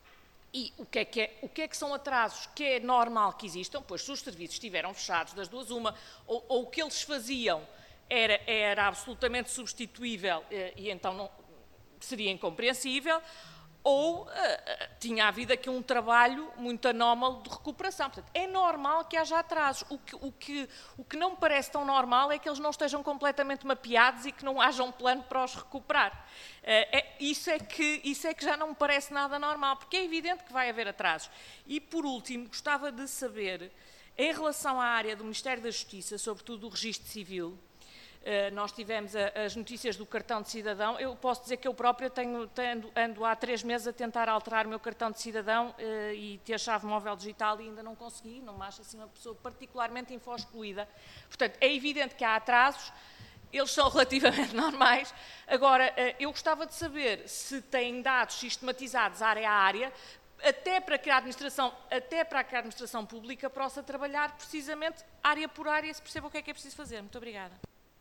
e o que, é que é, o que é que são atrasos que é normal que existam, pois se os serviços estiveram fechados das duas uma, ou, ou o que eles faziam era, era absolutamente substituível e então não, seria incompreensível, ou uh, tinha havido aqui um trabalho muito anómalo de recuperação. Portanto, é normal que haja atrasos. O que, o, que, o que não me parece tão normal é que eles não estejam completamente mapeados e que não haja um plano para os recuperar. Uh, é, isso, é que, isso é que já não me parece nada normal, porque é evidente que vai haver atrasos. E, por último, gostava de saber, em relação à área do Ministério da Justiça, sobretudo do Registro Civil, Uh, nós tivemos a, as notícias do cartão de cidadão. Eu posso dizer que eu própria tenho, tenho, ando há três meses a tentar alterar o meu cartão de cidadão uh, e ter chave móvel digital e ainda não consegui, não me acho assim uma pessoa particularmente info-excluída. Portanto, é evidente que há atrasos, eles são relativamente normais. Agora, uh, eu gostava de saber se têm dados sistematizados área a área, até para que a administração, até para que a administração pública possa trabalhar precisamente área por área e se perceba o que é que é preciso fazer. Muito obrigada.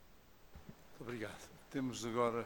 Obrigado. Temos agora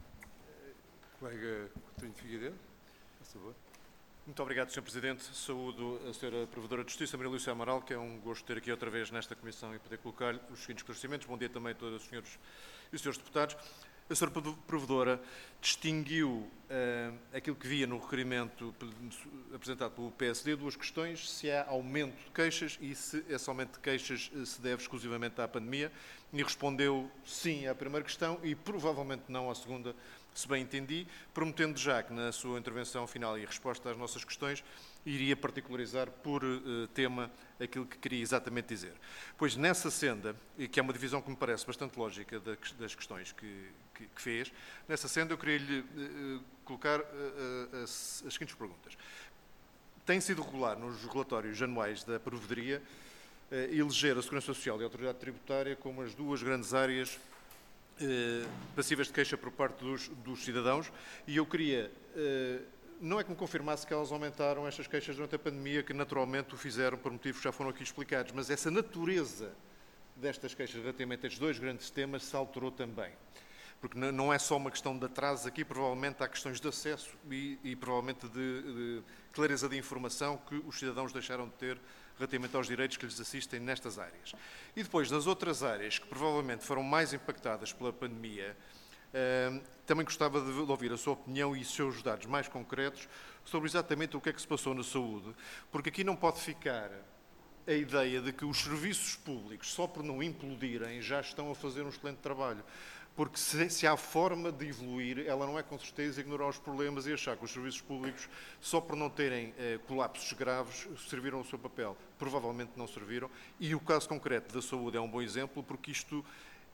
o colega Coutinho Figueiredo, por favor. Muito obrigado, senhor Presidente. Saúdo a senhora Provedora de Justiça, Maria Lúcia Amaral, que é um gosto ter aqui outra vez nesta Comissão e poder colocar os seguintes esclarecimentos. Bom dia também a todos os senhores e os senhores deputados. A senhora Provedora distinguiu uh, aquilo que via no requerimento apresentado pelo P S D, duas questões, se há aumento de queixas e se esse aumento de queixas se deve exclusivamente à pandemia, e respondeu sim à primeira questão e provavelmente não à segunda, se bem entendi, prometendo já que na sua intervenção final e resposta às nossas questões iria particularizar por uh, tema aquilo que queria exatamente dizer. Pois nessa senda, e que é uma divisão que me parece bastante lógica das questões que, que, que fez, nessa senda eu queria lhe uh, colocar uh, uh, as, as seguintes perguntas. Tem sido regular nos relatórios anuais da Provedoria uh, eleger a Segurança Social e a Autoridade Tributária como as duas grandes áreas uh, passíveis de queixa por parte dos, dos cidadãos, e eu queria... Uh, não é que me confirmasse que elas aumentaram estas queixas durante a pandemia, que naturalmente o fizeram por motivos que já foram aqui explicados, mas essa natureza destas queixas relativamente a estes dois grandes temas se alterou também. Porque não é só uma questão de atrasos aqui, provavelmente há questões de acesso e, e provavelmente de, de clareza de informação que os cidadãos deixaram de ter relativamente aos direitos que lhes assistem nestas áreas. E depois, nas outras áreas que provavelmente foram mais impactadas pela pandemia, Também gostava de ouvir a sua opinião e os seus dados mais concretos sobre exatamente o que é que se passou na saúde, porque aqui não pode ficar a ideia de que os serviços públicos, só por não implodirem, já estão a fazer um excelente trabalho. Porque se, se há forma de evoluir, ela não é com certeza ignorar os problemas e achar que os serviços públicos, só por não terem eh, colapsos graves, serviram o seu papel. Provavelmente não serviram. E o caso concreto da saúde é um bom exemplo, porque isto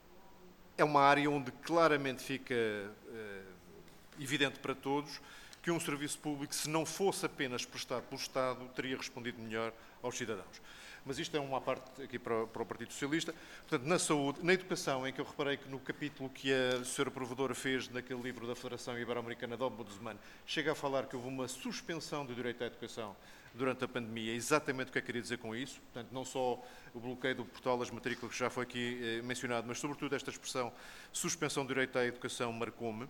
é uma área onde claramente fica eh, evidente para todos que um serviço público, se não fosse apenas prestado pelo Estado, teria respondido melhor aos cidadãos. Mas isto é uma parte aqui para, para o Partido Socialista. Portanto, na saúde, na educação, em que eu reparei que no capítulo que a senhora Provedora fez naquele livro da Federação Ibero-Americana de Ombudsman, chega a falar que houve uma suspensão do direito à educação durante a pandemia. Exatamente o que é que queria dizer com isso. Portanto, não só o bloqueio do portal das matrículas, que já foi aqui eh, mencionado, mas sobretudo esta expressão suspensão do direito à educação marcou-me.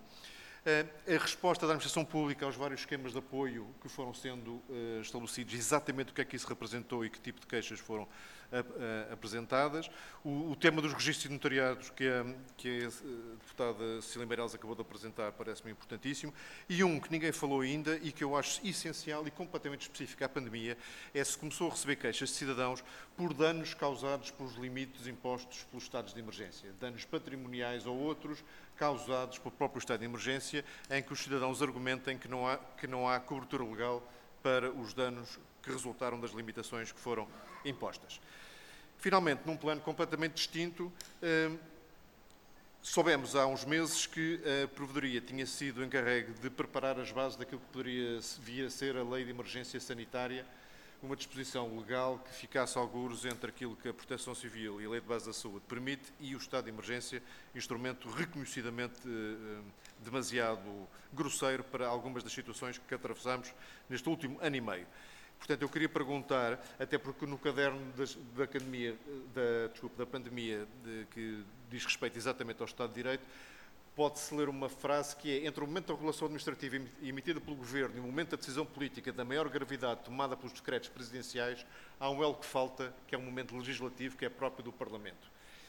A resposta da administração pública aos vários esquemas de apoio que foram sendo uh, estabelecidos, exatamente o que é que isso representou e que tipo de queixas foram uh, uh, apresentadas. O, o tema dos registros notariados que a, que a uh, deputada Cecília Meirelles acabou de apresentar parece-me importantíssimo. E um que ninguém falou ainda e que eu acho essencial e completamente específico à pandemia é se começou a receber queixas de cidadãos por danos causados pelos limites impostos pelos estados de emergência, danos patrimoniais ou outros causados pelo próprio estado de emergência, em que os cidadãos argumentem que não há, que não há cobertura legal para os danos que resultaram das limitações que foram impostas. Finalmente, num plano completamente distinto, eh, soubemos há uns meses que a Provedoria tinha sido encarregue de preparar as bases daquilo que poderia vir a ser a Lei de Emergência Sanitária, uma disposição legal que ficasse algures entre aquilo que a Proteção Civil e a Lei de Base da Saúde permite e o estado de emergência, instrumento reconhecidamente eh, demasiado grosseiro para algumas das situações que atravessamos neste último ano e meio. Portanto, eu queria perguntar, até porque no caderno das, da, academia, da, desculpe, da pandemia, de, que diz respeito exatamente ao Estado de Direito, pode-se ler uma frase que é: entre o momento da regulação administrativa emitida pelo Governo e o momento da decisão política da maior gravidade tomada pelos decretos presidenciais, há um elo que falta, que é um momento legislativo, que é próprio do Parlamento.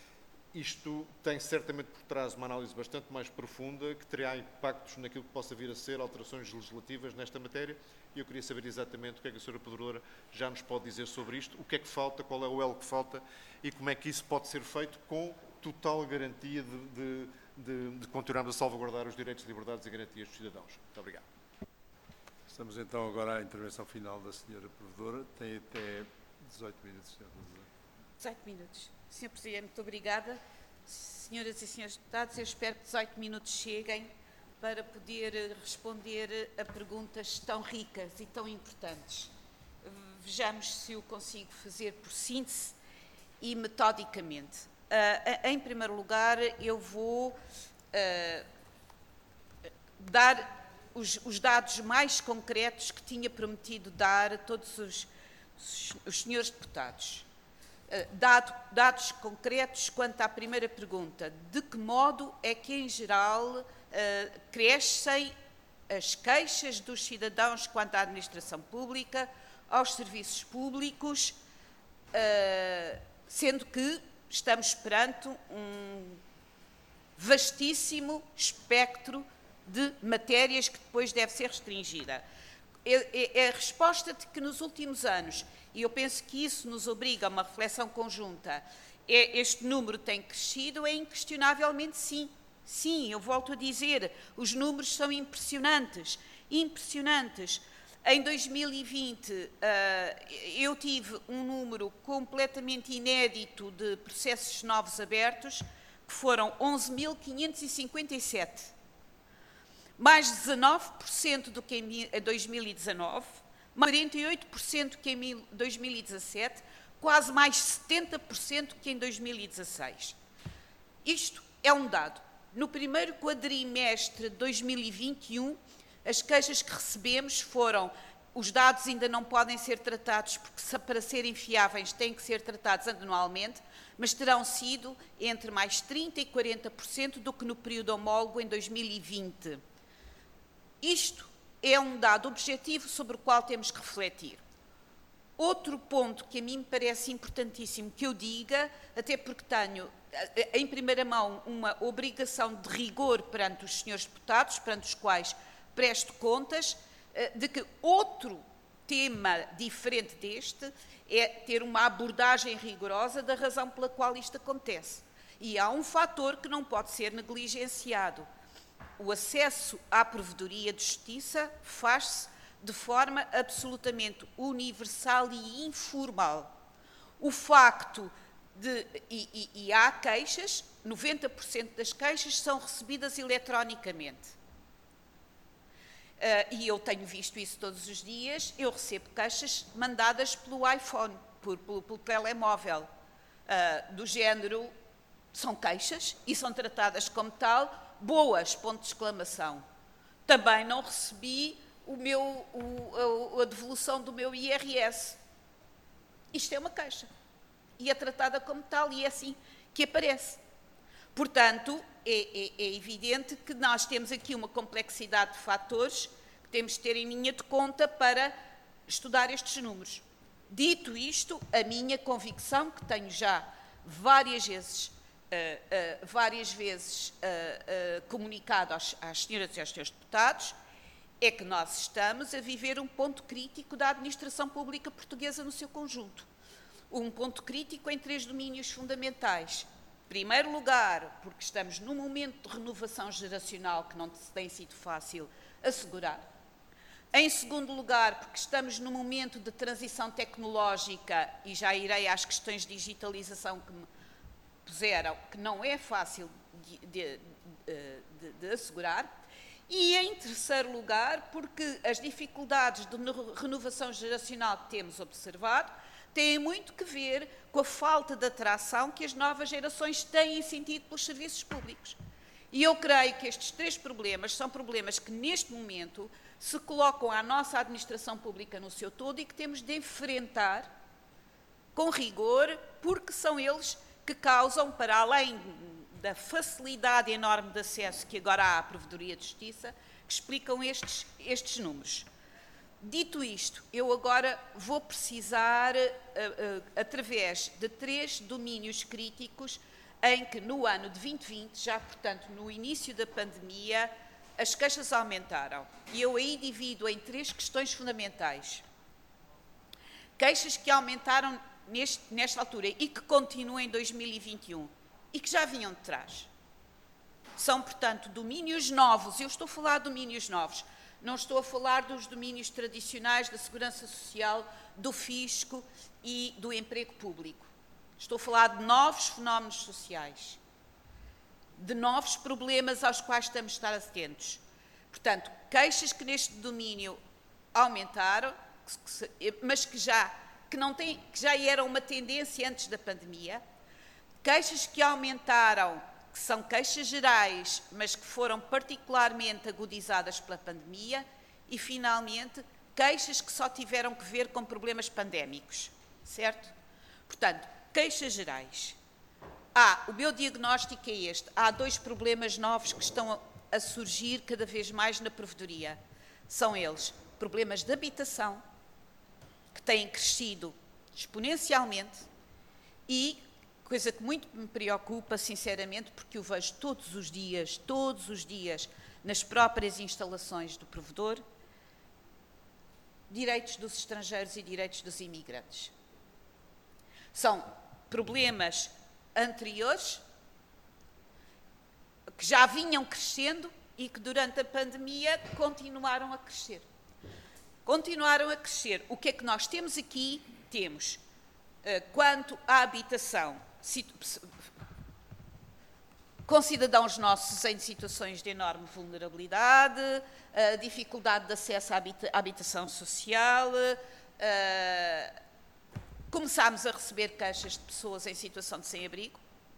Isto tem certamente por trás uma análise bastante mais profunda, que terá impactos naquilo que possa vir a ser alterações legislativas nesta matéria, e eu queria saber exatamente o que é que a senhora Provedora já nos pode dizer sobre isto, o que é que falta, qual é o elo que falta e como é que isso pode ser feito com total garantia de, de De, de continuarmos a salvaguardar os direitos, liberdades e garantias dos cidadãos. Muito obrigado. Estamos então agora à intervenção final da senhora Provedora. Tem até dezoito minutos, senhora Provedora. dezoito minutos. senhor Presidente, muito obrigada. Senhoras e senhores deputados, eu espero que dezoito minutos cheguem para poder responder a perguntas tão ricas e tão importantes. Vejamos se o consigo fazer por síntese e metodicamente. Uh, em primeiro lugar, eu vou uh, dar os, os dados mais concretos que tinha prometido dar a todos os, os, os senhores deputados. Uh, dado, dados concretos quanto à primeira pergunta: de que modo é que, em geral, uh, crescem as queixas dos cidadãos quanto à administração pública, aos serviços públicos, uh, sendo que estamos perante um vastíssimo espectro de matérias que depois deve ser restringida. É, é a resposta de que nos últimos anos, e eu penso que isso nos obriga a uma reflexão conjunta, é, este número tem crescido, é inquestionavelmente sim. Sim, eu volto a dizer, os números são impressionantes, impressionantes. Em dois mil e vinte, eu tive um número completamente inédito de processos novos abertos, que foram onze mil quinhentos e cinquenta e sete. Mais dezanove por cento do que em dois mil e dezanove, mais quarenta e oito por cento que em dois mil e dezassete, quase mais setenta por cento que em dois mil e dezasseis. Isto é um dado. No primeiro quadrimestre de dois mil e vinte e um, as queixas que recebemos foram, os dados ainda não podem ser tratados, porque para serem fiáveis têm que ser tratados anualmente, mas terão sido entre mais trinta por cento e quarenta por cento do que no período homólogo em dois mil e vinte. Isto é um dado objetivo sobre o qual temos que refletir. Outro ponto que a mim me parece importantíssimo que eu diga, até porque tenho em primeira mão uma obrigação de rigor perante os senhores deputados, perante os quais presto contas, de que outro tema diferente deste é ter uma abordagem rigorosa da razão pela qual isto acontece. E há um fator que não pode ser negligenciado. O acesso à provedoria de justiça faz-se de forma absolutamente universal e informal. O facto de, e, e, e há queixas, noventa por cento das queixas são recebidas eletronicamente. Uh, e eu tenho visto isso todos os dias, eu recebo queixas mandadas pelo iPhone, por, pelo, pelo telemóvel, uh, do género, são queixas e são tratadas como tal, boas, ponto de exclamação. Também não recebi o meu, o, a, a devolução do meu I R S. Isto é uma queixa. E é tratada como tal e é assim que aparece. Portanto, é, é, é evidente que nós temos aqui uma complexidade de fatores que temos de ter em linha de conta para estudar estes números. Dito isto, a minha convicção, que tenho já várias vezes, uh, uh, várias vezes uh, uh, comunicado aos, às senhoras e aos senhores deputados, é que nós estamos a viver um ponto crítico da administração pública portuguesa no seu conjunto. Um ponto crítico em três domínios fundamentais. Em primeiro lugar, porque estamos num momento de renovação geracional que não tem sido fácil assegurar. Em segundo lugar, porque estamos num momento de transição tecnológica, e já irei às questões de digitalização que me puseram, que não é fácil de, de, de, de assegurar. E, em terceiro lugar, porque as dificuldades de renovação geracional que temos observado têm muito que ver com a falta de atração que as novas gerações têm sentido pelos serviços públicos. E eu creio que estes três problemas são problemas que, neste momento, se colocam à nossa administração pública no seu todo e que temos de enfrentar com rigor, porque são eles que causam, para além da facilidade enorme de acesso que agora há à provedoria de justiça, que explicam estes, estes números. Dito isto, eu agora vou precisar, uh, uh, através de três domínios críticos, em que no ano de vinte vinte, já portanto no início da pandemia, as queixas aumentaram. E eu aí divido em três questões fundamentais. Queixas que aumentaram neste, nesta altura e que continuam em dois mil e vinte e um e que já vinham de trás. São, portanto, domínios novos. Eu estou a falar de domínios novos. Não estou a falar dos domínios tradicionais da segurança social, do fisco e do emprego público. Estou a falar de novos fenómenos sociais, de novos problemas aos quais estamos a estar atentos. Portanto, queixas que neste domínio aumentaram, mas que já, que não têm, que já eram uma tendência antes da pandemia, queixas que aumentaram, que são queixas gerais, mas que foram particularmente agudizadas pela pandemia, e, finalmente, queixas que só tiveram que ver com problemas pandémicos, certo? Portanto, queixas gerais. Há, o meu diagnóstico é este, há dois problemas novos que estão a surgir cada vez mais na provedoria. São eles problemas de habitação, que têm crescido exponencialmente, e coisa que muito me preocupa, sinceramente, porque eu vejo todos os dias, todos os dias, nas próprias instalações do provedor, direitos dos estrangeiros e direitos dos imigrantes. São problemas anteriores, que já vinham crescendo e que durante a pandemia continuaram a crescer. Continuaram a crescer. O que é que nós temos aqui? Temos, quanto à habitação, com cidadãos nossos em situações de enorme vulnerabilidade, a dificuldade de acesso à habitação social, começámos a receber queixas de pessoas em situação de sem-abrigo,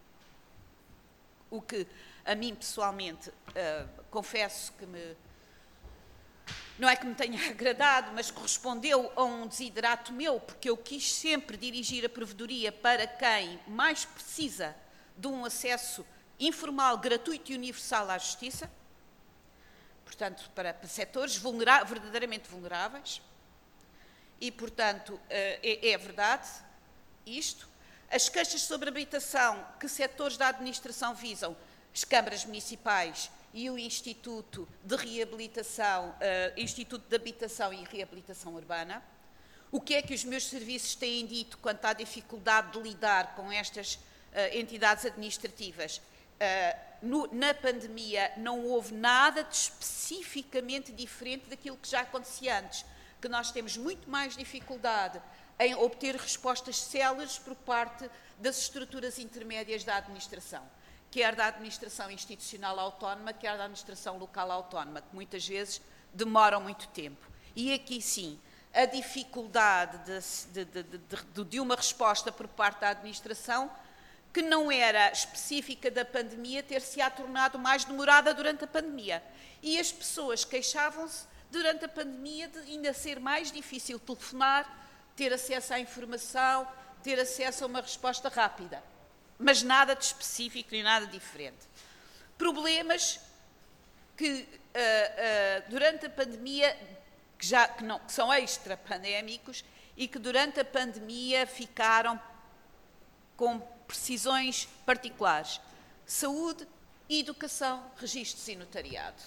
o que a mim pessoalmente, confesso que me, não é que me tenha agradado, mas correspondeu a um desiderato meu, porque eu quis sempre dirigir a provedoria para quem mais precisa de um acesso informal, gratuito e universal à justiça, portanto, para, para setores vulnera- verdadeiramente vulneráveis. e, portanto, é, é verdade isto. As queixas sobre habitação que setores da administração visam, as câmaras municipais e o Instituto de Reabilitação, uh, Instituto de Habitação e Reabilitação Urbana. O que é que os meus serviços têm dito quanto à dificuldade de lidar com estas uh, entidades administrativas? Uh, no, na pandemia não houve nada de especificamente diferente daquilo que já acontecia antes, que nós temos muito mais dificuldade em obter respostas céleres por parte das estruturas intermédias da administração, quer da administração institucional autónoma, quer da administração local autónoma, que muitas vezes demoram muito tempo. E aqui sim, a dificuldade de, de, de, de, de uma resposta por parte da administração, que não era específica da pandemia, ter-se-á tornado mais demorada durante a pandemia. E as pessoas queixavam-se durante a pandemia de ainda ser mais difícil telefonar, ter acesso à informação, ter acesso a uma resposta rápida. Mas nada de específico nem nada diferente. Problemas que uh, uh, durante a pandemia, que, já, que, não, que são extra-pandémicos e que durante a pandemia ficaram com precisões particulares. Saúde, educação, registros e notariado.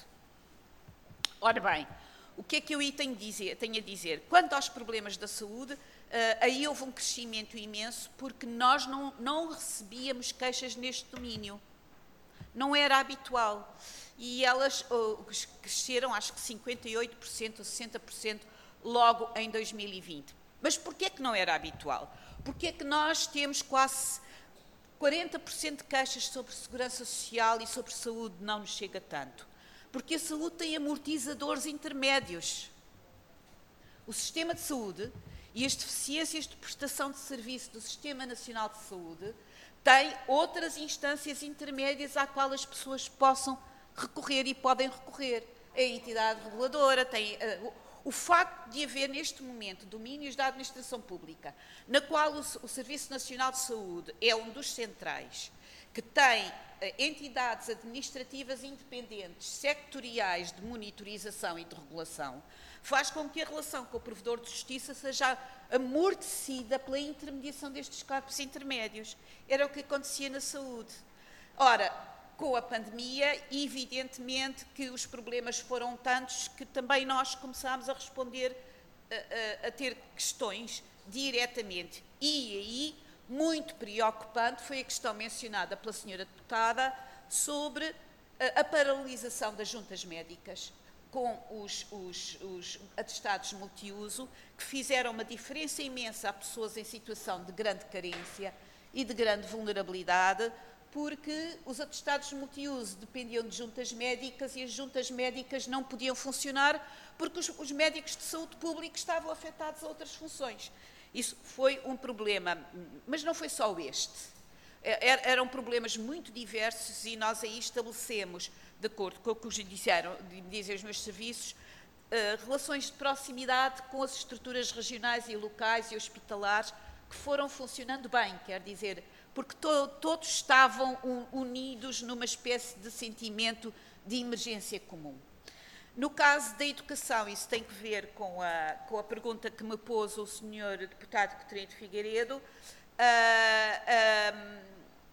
Ora bem, o que é que eu aí tenho, dizer, tenho a dizer? Quanto aos problemas da saúde, uh, aí houve um crescimento imenso, porque nós não, não recebíamos queixas neste domínio. Não era habitual. E elas uh, cresceram, acho que cinquenta e oito por cento ou sessenta por cento logo em dois mil e vinte. Mas porquê é que não era habitual? Porque é que nós temos quase quarenta por cento de queixas sobre segurança social e sobre saúde não nos chega tanto? Porque a saúde tem amortizadores intermédios. O sistema de saúde e as deficiências de prestação de serviço do Sistema Nacional de Saúde têm outras instâncias intermédias à qual as pessoas possam recorrer e podem recorrer. A entidade reguladora tem... Uh, o facto de haver, neste momento, domínios da administração pública, na qual o, o Serviço Nacional de Saúde é um dos centrais, que tem entidades administrativas independentes, sectoriais de monitorização e de regulação, faz com que a relação com o provedor de justiça seja amortecida pela intermediação destes corpos intermédios. Era o que acontecia na saúde. Ora, com a pandemia, evidentemente que os problemas foram tantos que também nós começámos a responder, a, a, a ter questões diretamente. E aí, muito preocupante, foi a questão mencionada pela senhora deputada sobre a, a paralisação das juntas médicas com os, os, os atestados multiuso, que fizeram uma diferença imensa a pessoas em situação de grande carência e de grande vulnerabilidade, porque os atestados multiuso dependiam de juntas médicas e as juntas médicas não podiam funcionar porque os, os médicos de saúde pública estavam afetados a outras funções. Isso foi um problema, mas não foi só este. Er, eram problemas muito diversos e nós aí estabelecemos, de acordo com o que disseram, dizem os meus serviços, uh, relações de proximidade com as estruturas regionais e locais e hospitalares que foram funcionando bem, quer dizer, porque to, todos estavam un, unidos numa espécie de sentimento de emergência comum. No caso da educação, isso tem que ver com a, com a pergunta que me pôs o senhor deputado Catarino Figueiredo, uh, uh,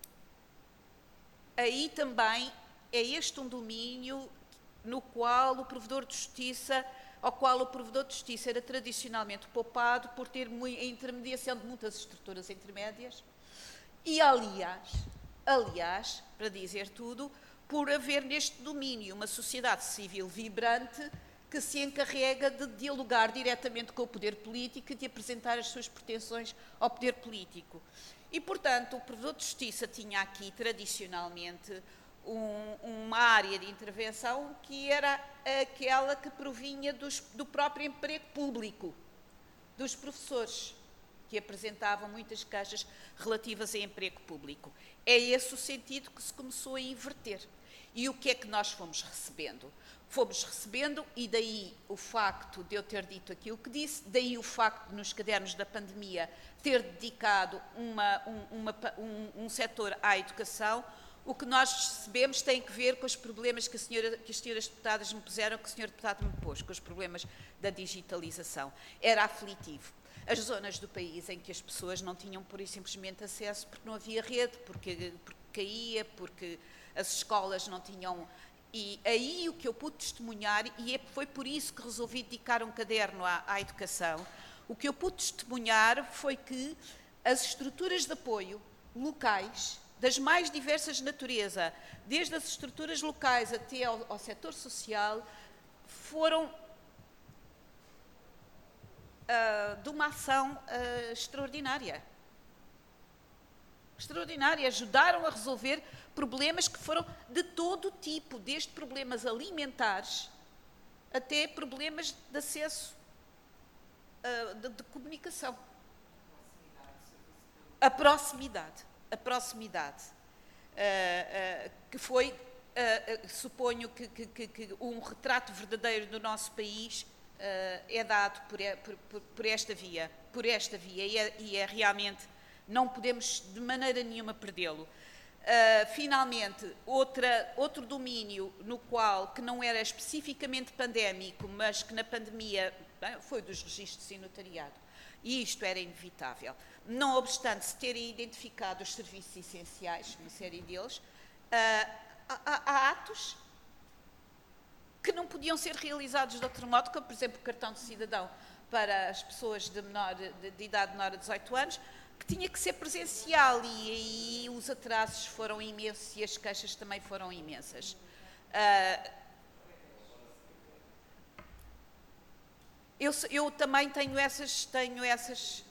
aí também é este um domínio no qual o provedor de justiça, ao qual o provedor de justiça era tradicionalmente poupado por ter a intermediação de muitas estruturas intermédias e, aliás, aliás, para dizer tudo, por haver neste domínio uma sociedade civil vibrante que se encarrega de dialogar diretamente com o poder político e de apresentar as suas pretensões ao poder político. E, portanto, o provedor de justiça tinha aqui, tradicionalmente, um, uma área de intervenção que era aquela que provinha dos, do próprio emprego público, dos professores, que apresentavam muitas queixas relativas a emprego público. É esse o sentido que se começou a inverter. E o que é que nós fomos recebendo? Fomos recebendo, e daí o facto de eu ter dito aquilo que disse, daí o facto de, nos cadernos da pandemia, ter dedicado uma, um, uma, um, um setor à educação, o que nós recebemos tem que ver com os problemas que, a senhora, que as senhoras deputadas me puseram, que o senhor deputado me pôs, com os problemas da digitalização. Era aflitivo. As zonas do país em que as pessoas não tinham, pura e simplesmente, acesso porque não havia rede, porque, porque caía, porque as escolas não tinham... E aí o que eu pude testemunhar, e foi por isso que resolvi dedicar um caderno à, à educação, o que eu pude testemunhar foi que as estruturas de apoio locais, das mais diversas natureza, desde as estruturas locais até ao, ao setor social, foram uh, de uma ação uh, extraordinária. Extraordinária. Ajudaram a resolver problemas que foram de todo tipo, desde problemas alimentares até problemas de acesso uh, de, de comunicação. A proximidade. A proximidade, uh, uh, que foi, uh, uh, suponho que, que, que, que um retrato verdadeiro do nosso país uh, é dado por, por, por esta via, por esta via, e é, e é realmente, não podemos de maneira nenhuma perdê-lo. Uh, finalmente, outra, outro domínio no qual, que não era especificamente pandémico, mas que na pandemia, bem, foi dos registros e notariado, e isto era inevitável. Não obstante se terem identificado os serviços essenciais, uma série deles, uh, há, há atos que não podiam ser realizados de outro modo, como, por exemplo, o cartão de cidadão para as pessoas de, menor, de, de idade menor a dezoito anos, que tinha que ser presencial, e aí os atrasos foram imensos e as queixas também foram imensas. Uh, eu, eu também tenho essas... Tenho essas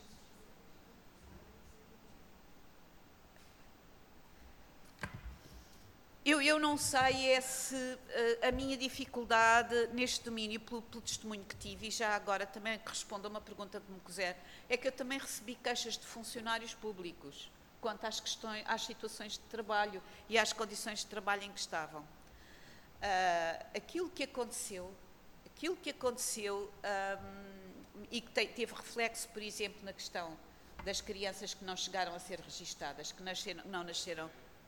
Eu, eu não sei é se uh, a minha dificuldade neste domínio, pelo, pelo testemunho que tive, e já agora também respondo a uma pergunta que me puser, é que eu também recebi queixas de funcionários públicos quanto às, questões, às situações de trabalho e às condições de trabalho em que estavam. Uh, aquilo que aconteceu, aquilo que aconteceu um, e que te, teve reflexo, por exemplo, na questão das crianças que não chegaram a ser registadas, que nasceram, não nasceram...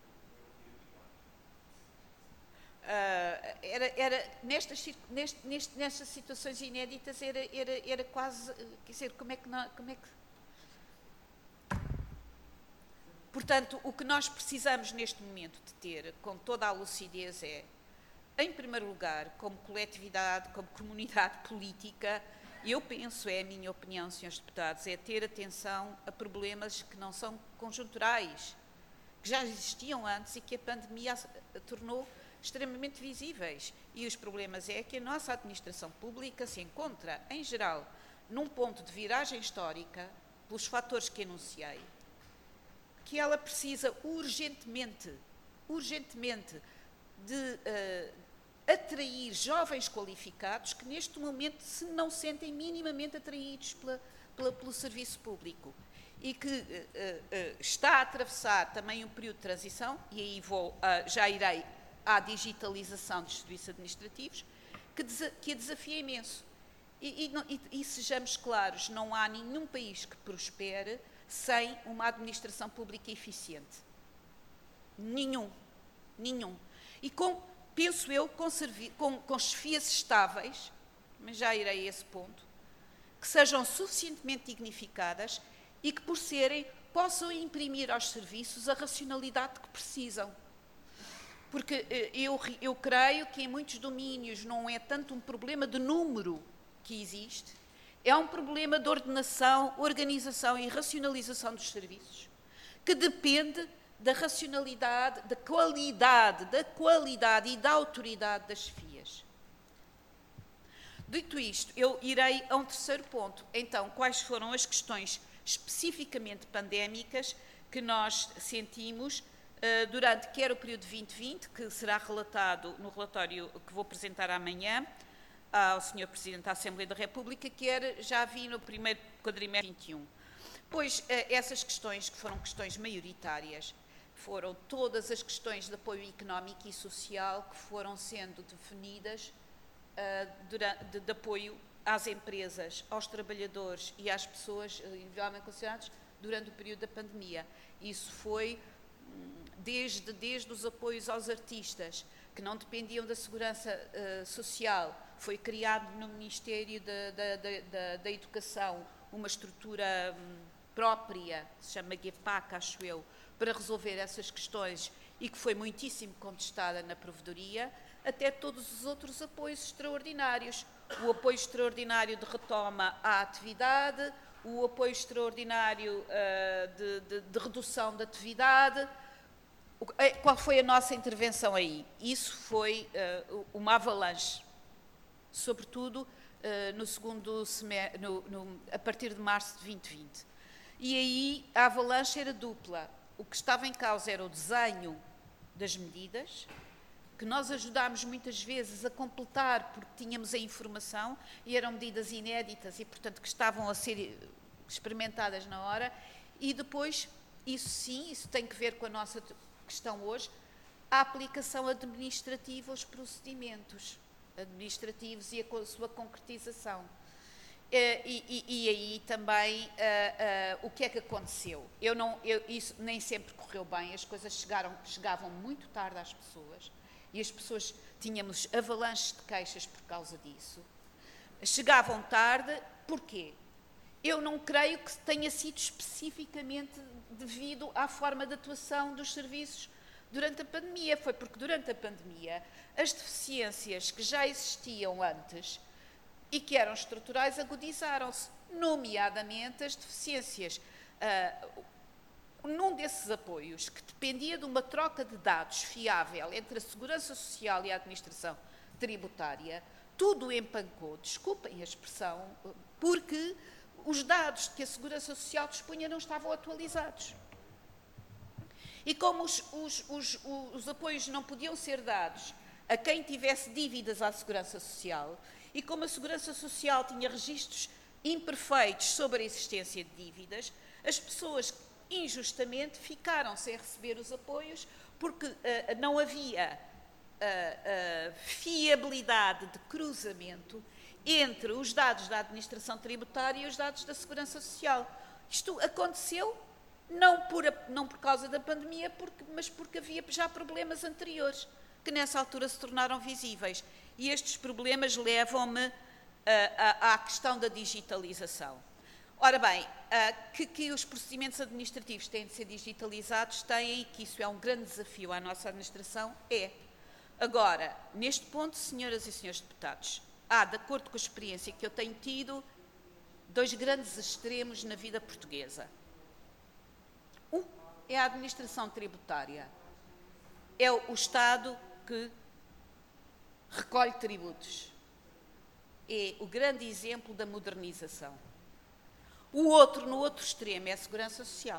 Uh, era, era nestas, neste, neste, nestas situações inéditas era, era, era quase, quer dizer, como é que não, como é que... Portanto, o que nós precisamos neste momento de ter, com toda a lucidez, é, em primeiro lugar, como coletividade, como comunidade política, eu penso, é a minha opinião, senhores deputados, é ter atenção a problemas que não são conjunturais, que já existiam antes e que a pandemia a, a tornou extremamente visíveis. E os problemas é que a nossa administração pública se encontra, em geral, num ponto de viragem histórica, pelos fatores que enunciei, que ela precisa urgentemente, urgentemente, de uh, atrair jovens qualificados que neste momento se não sentem minimamente atraídos pela, pela, pelo serviço público e que uh, uh, está a atravessar também um período de transição, e aí vou, uh, já irei à digitalização dos serviços administrativos, que, que a desafia imenso. E, e, e, e sejamos claros, não há nenhum país que prospere sem uma administração pública eficiente. Nenhum. Nenhum. E com, penso eu, com, com, com chefias estáveis, mas já irei a esse ponto, que sejam suficientemente dignificadas e que, por serem, possam imprimir aos serviços a racionalidade que precisam. Porque eu, eu creio que em muitos domínios não é tanto um problema de número que existe, é um problema de ordenação, organização e racionalização dos serviços, que depende da racionalidade, da qualidade, da qualidade e da autoridade das chefias. Dito isto, eu irei a um terceiro ponto. Então, quais foram as questões especificamente pandémicas que nós sentimos Uh, durante quer o período de vinte vinte, que será relatado no relatório que vou apresentar amanhã ao senhor Presidente da Assembleia da República, quer já vi no primeiro quadrimestre de vinte e um. Pois uh, essas questões, que foram questões maioritárias, foram todas as questões de apoio económico e social que foram sendo definidas uh, durante, de, de apoio às empresas, aos trabalhadores e às pessoas individualmente consideradas durante o período da pandemia. Isso foi desde, desde os apoios aos artistas, que não dependiam da segurança uh, social. Foi criado no Ministério da, da, da, da Educação uma estrutura um, própria, que se chama GEPAC, acho eu, para resolver essas questões e que foi muitíssimo contestada na Provedoria, até todos os outros apoios extraordinários. O apoio extraordinário de retoma à atividade, o apoio extraordinário uh, de, de, de redução da atividade. Qual foi a nossa intervenção aí? Isso foi uh, uma avalanche, sobretudo uh, no segundo semestre, no, no, a partir de março de vinte vinte. E aí a avalanche era dupla. O que estava em causa era o desenho das medidas, que nós ajudámos muitas vezes a completar porque tínhamos a informação e eram medidas inéditas e, portanto, que estavam a ser experimentadas na hora. E depois, isso sim, isso tem que ver com a nossa questão hoje, a aplicação administrativa aos procedimentos administrativos e a sua concretização. E, e, e aí também uh, uh, o que é que aconteceu? Eu não, eu, isso nem sempre correu bem, as coisas chegaram, chegavam muito tarde às pessoas e as pessoas, tínhamos avalanches de queixas por causa disso. Chegavam tarde, porquê? Eu não creio que tenha sido especificamente devido à forma de atuação dos serviços durante a pandemia. Foi porque durante a pandemia as deficiências que já existiam antes e que eram estruturais agudizaram-se, nomeadamente as deficiências. Uh, num desses apoios, que dependia de uma troca de dados fiável entre a Segurança Social e a Administração Tributária, tudo empancou, desculpem a expressão, porque os dados que a Segurança Social dispunha não estavam atualizados. E como os, os, os, os apoios não podiam ser dados a quem tivesse dívidas à Segurança Social, e como a Segurança Social tinha registros imperfeitos sobre a existência de dívidas, as pessoas injustamente ficaram sem receber os apoios porque uh, não havia uh, uh, fiabilidade de cruzamento entre os dados da Administração Tributária e os dados da Segurança Social. Isto aconteceu não por, não por causa da pandemia, porque, mas porque havia já problemas anteriores, que nessa altura se tornaram visíveis. E estes problemas levam-me uh, à, à questão da digitalização. Ora bem, uh, que, que os procedimentos administrativos têm de ser digitalizados, têm, e que isso é um grande desafio à nossa administração, é. Agora, neste ponto, senhoras e senhores deputados, há, de acordo com a experiência que eu tenho tido, dois grandes extremos na vida portuguesa. Um é a administração tributária. É o Estado que recolhe tributos. É o grande exemplo da modernização. O outro, no outro extremo, é a Segurança Social.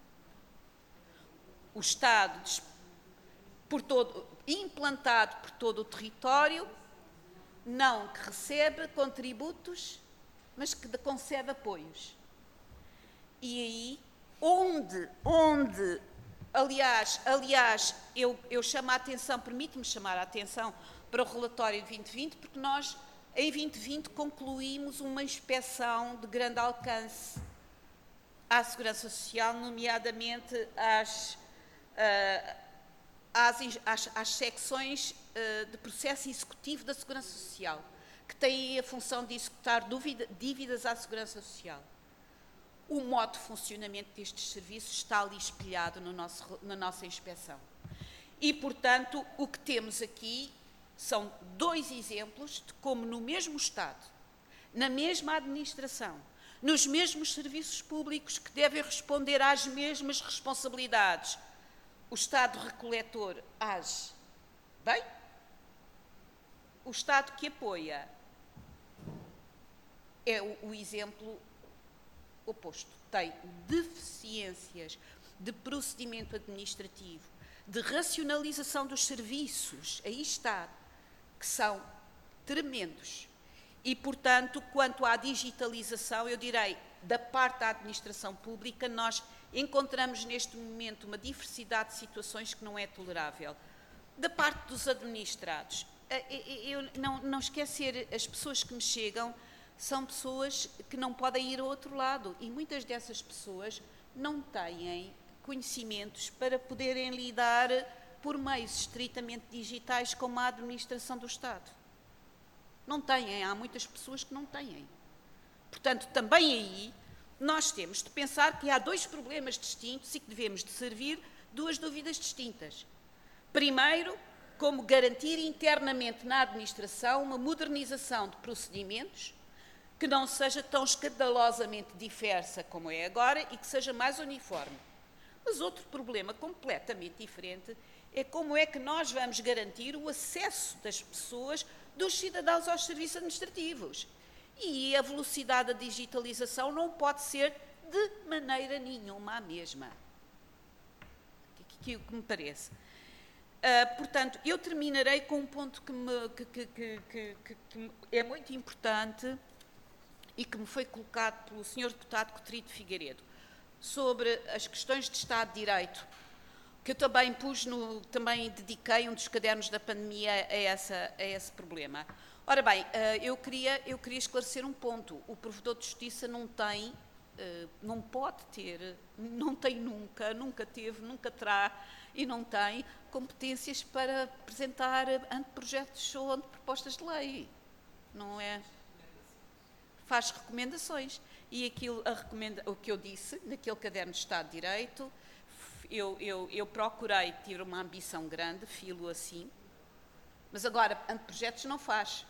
O Estado, por todo, implantado por todo o território, não que recebe contributos, mas que concede apoios. E aí, onde, onde, aliás, aliás eu, eu chamo a atenção, permite-me chamar a atenção para o relatório de vinte vinte, porque nós, em vinte vinte, concluímos uma inspeção de grande alcance à Segurança Social, nomeadamente às, uh, às, às, às secções uh, de processo executivo da Segurança Social, que têm a função de executar dúvida, dívidas à Segurança Social. O modo de funcionamento destes serviços está ali espelhado no nosso, na nossa inspeção. E, portanto, o que temos aqui são dois exemplos de como no mesmo Estado, na mesma administração, nos mesmos serviços públicos que devem responder às mesmas responsabilidades, o Estado recoletor age bem, o Estado que apoia é o, o exemplo oposto. Tem deficiências de procedimento administrativo, de racionalização dos serviços, aí está, que são tremendos. E, portanto, quanto à digitalização, eu direi, da parte da administração pública, nós encontramos neste momento uma diversidade de situações que não é tolerável. Da parte dos administrados, eu não, não esquecer, as pessoas que me chegam são pessoas que não podem ir ao outro lado e muitas dessas pessoas não têm conhecimentos para poderem lidar por meios estritamente digitais com a administração do Estado. Não têm, há muitas pessoas que não têm. Portanto, também aí nós temos de pensar que há dois problemas distintos e que devemos de servir duas dúvidas distintas. Primeiro, como garantir internamente na administração uma modernização de procedimentos que não seja tão escandalosamente diversa como é agora e que seja mais uniforme. Mas outro problema completamente diferente é como é que nós vamos garantir o acesso das pessoas, dos cidadãos aos serviços administrativos. E a velocidade da digitalização não pode ser de maneira nenhuma a mesma. Que, que, que me parece. Uh, portanto, eu terminarei com um ponto que, me, que, que, que, que, que é muito importante e que me foi colocado pelo senhor deputado Cotrito Figueiredo, sobre as questões de Estado de Direito, que eu também pus no, também dediquei um dos cadernos da pandemia a, essa, a esse problema. Ora bem, eu queria, eu queria esclarecer um ponto. O provedor de justiça não tem, não pode ter, não tem nunca, nunca teve, nunca terá e não tem competências para apresentar anteprojetos ou antepropostas de lei. Não é? Faz recomendações. E aquilo, a recomenda, o que eu disse, naquele caderno de Estado de Direito, eu, eu, eu procurei ter uma ambição grande, filo assim, mas agora, anteprojetos não faz.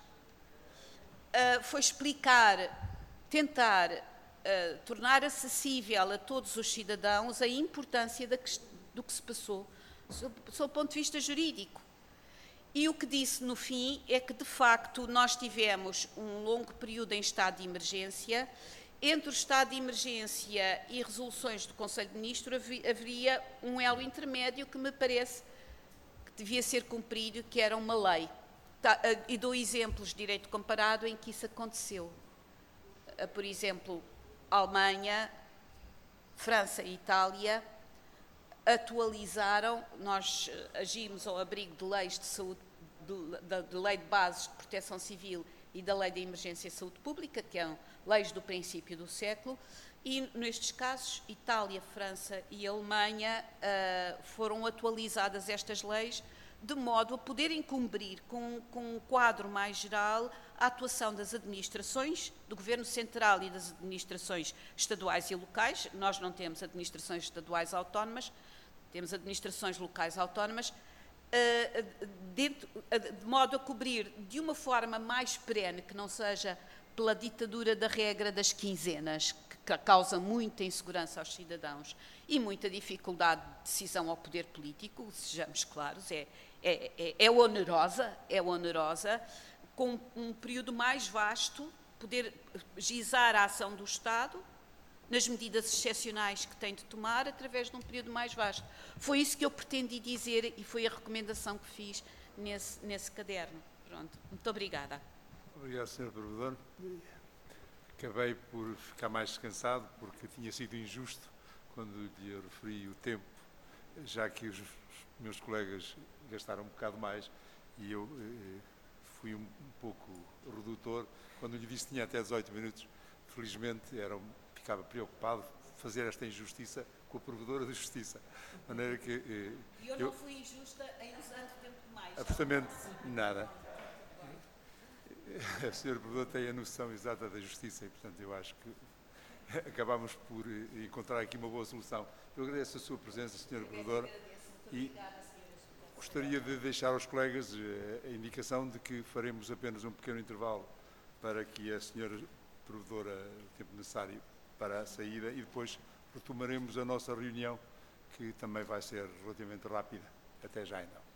Uh, foi explicar, tentar uh, tornar acessível a todos os cidadãos a importância da, do que se passou, sob, sob o ponto de vista jurídico. E o que disse no fim é que, de facto, nós tivemos um longo período em estado de emergência. Entre o estado de emergência e resoluções do Conselho de Ministros haveria um elo intermédio que me parece que devia ser cumprido, que era uma lei. E dou exemplos de direito comparado em que isso aconteceu. Por exemplo, Alemanha, França e Itália atualizaram, nós agimos ao abrigo de leis de saúde, de, de lei de bases de proteção civil e da lei de emergência e saúde pública, que são leis do princípio do século, e nestes casos, Itália, França e Alemanha uh, foram atualizadas estas leis de modo a poderem cumprir com, com um quadro mais geral a atuação das administrações, do Governo Central e das administrações estaduais e locais. Nós não temos administrações estaduais autónomas, temos administrações locais autónomas, uh, dentro, uh, de modo a cobrir de uma forma mais perene, que não seja pela ditadura da regra das quinzenas, que causa muita insegurança aos cidadãos e muita dificuldade de decisão ao poder político, sejamos claros, é, é, é, é onerosa, é onerosa, com um período mais vasto, poder gizar a ação do Estado nas medidas excepcionais que tem de tomar através de um período mais vasto. Foi isso que eu pretendi dizer e foi a recomendação que fiz nesse, nesse caderno. Pronto, muito obrigada. Obrigado, senhor Provedor. Acabei por ficar mais descansado porque tinha sido injusto quando lhe referi o tempo, já que os meus colegas gastaram um bocado mais e eu eh, fui um, um pouco redutor. Quando lhe disse que tinha até dezoito minutos, felizmente era, ficava preocupado de fazer esta injustiça com a Provedora de Justiça. De maneira que... Eh, e eu, eu não fui injusta em usando tempo demais. Absolutamente nada. O senhor Provedor tem a noção exata da justiça e, portanto, eu acho que acabamos por encontrar aqui uma boa solução. Eu agradeço a sua presença, senhor Provedor, e gostaria de deixar aos colegas a indicação de que faremos apenas um pequeno intervalo para que a senhora Provedora o tempo necessário para a saída e depois retomaremos a nossa reunião, que também vai ser relativamente rápida. Até já, então.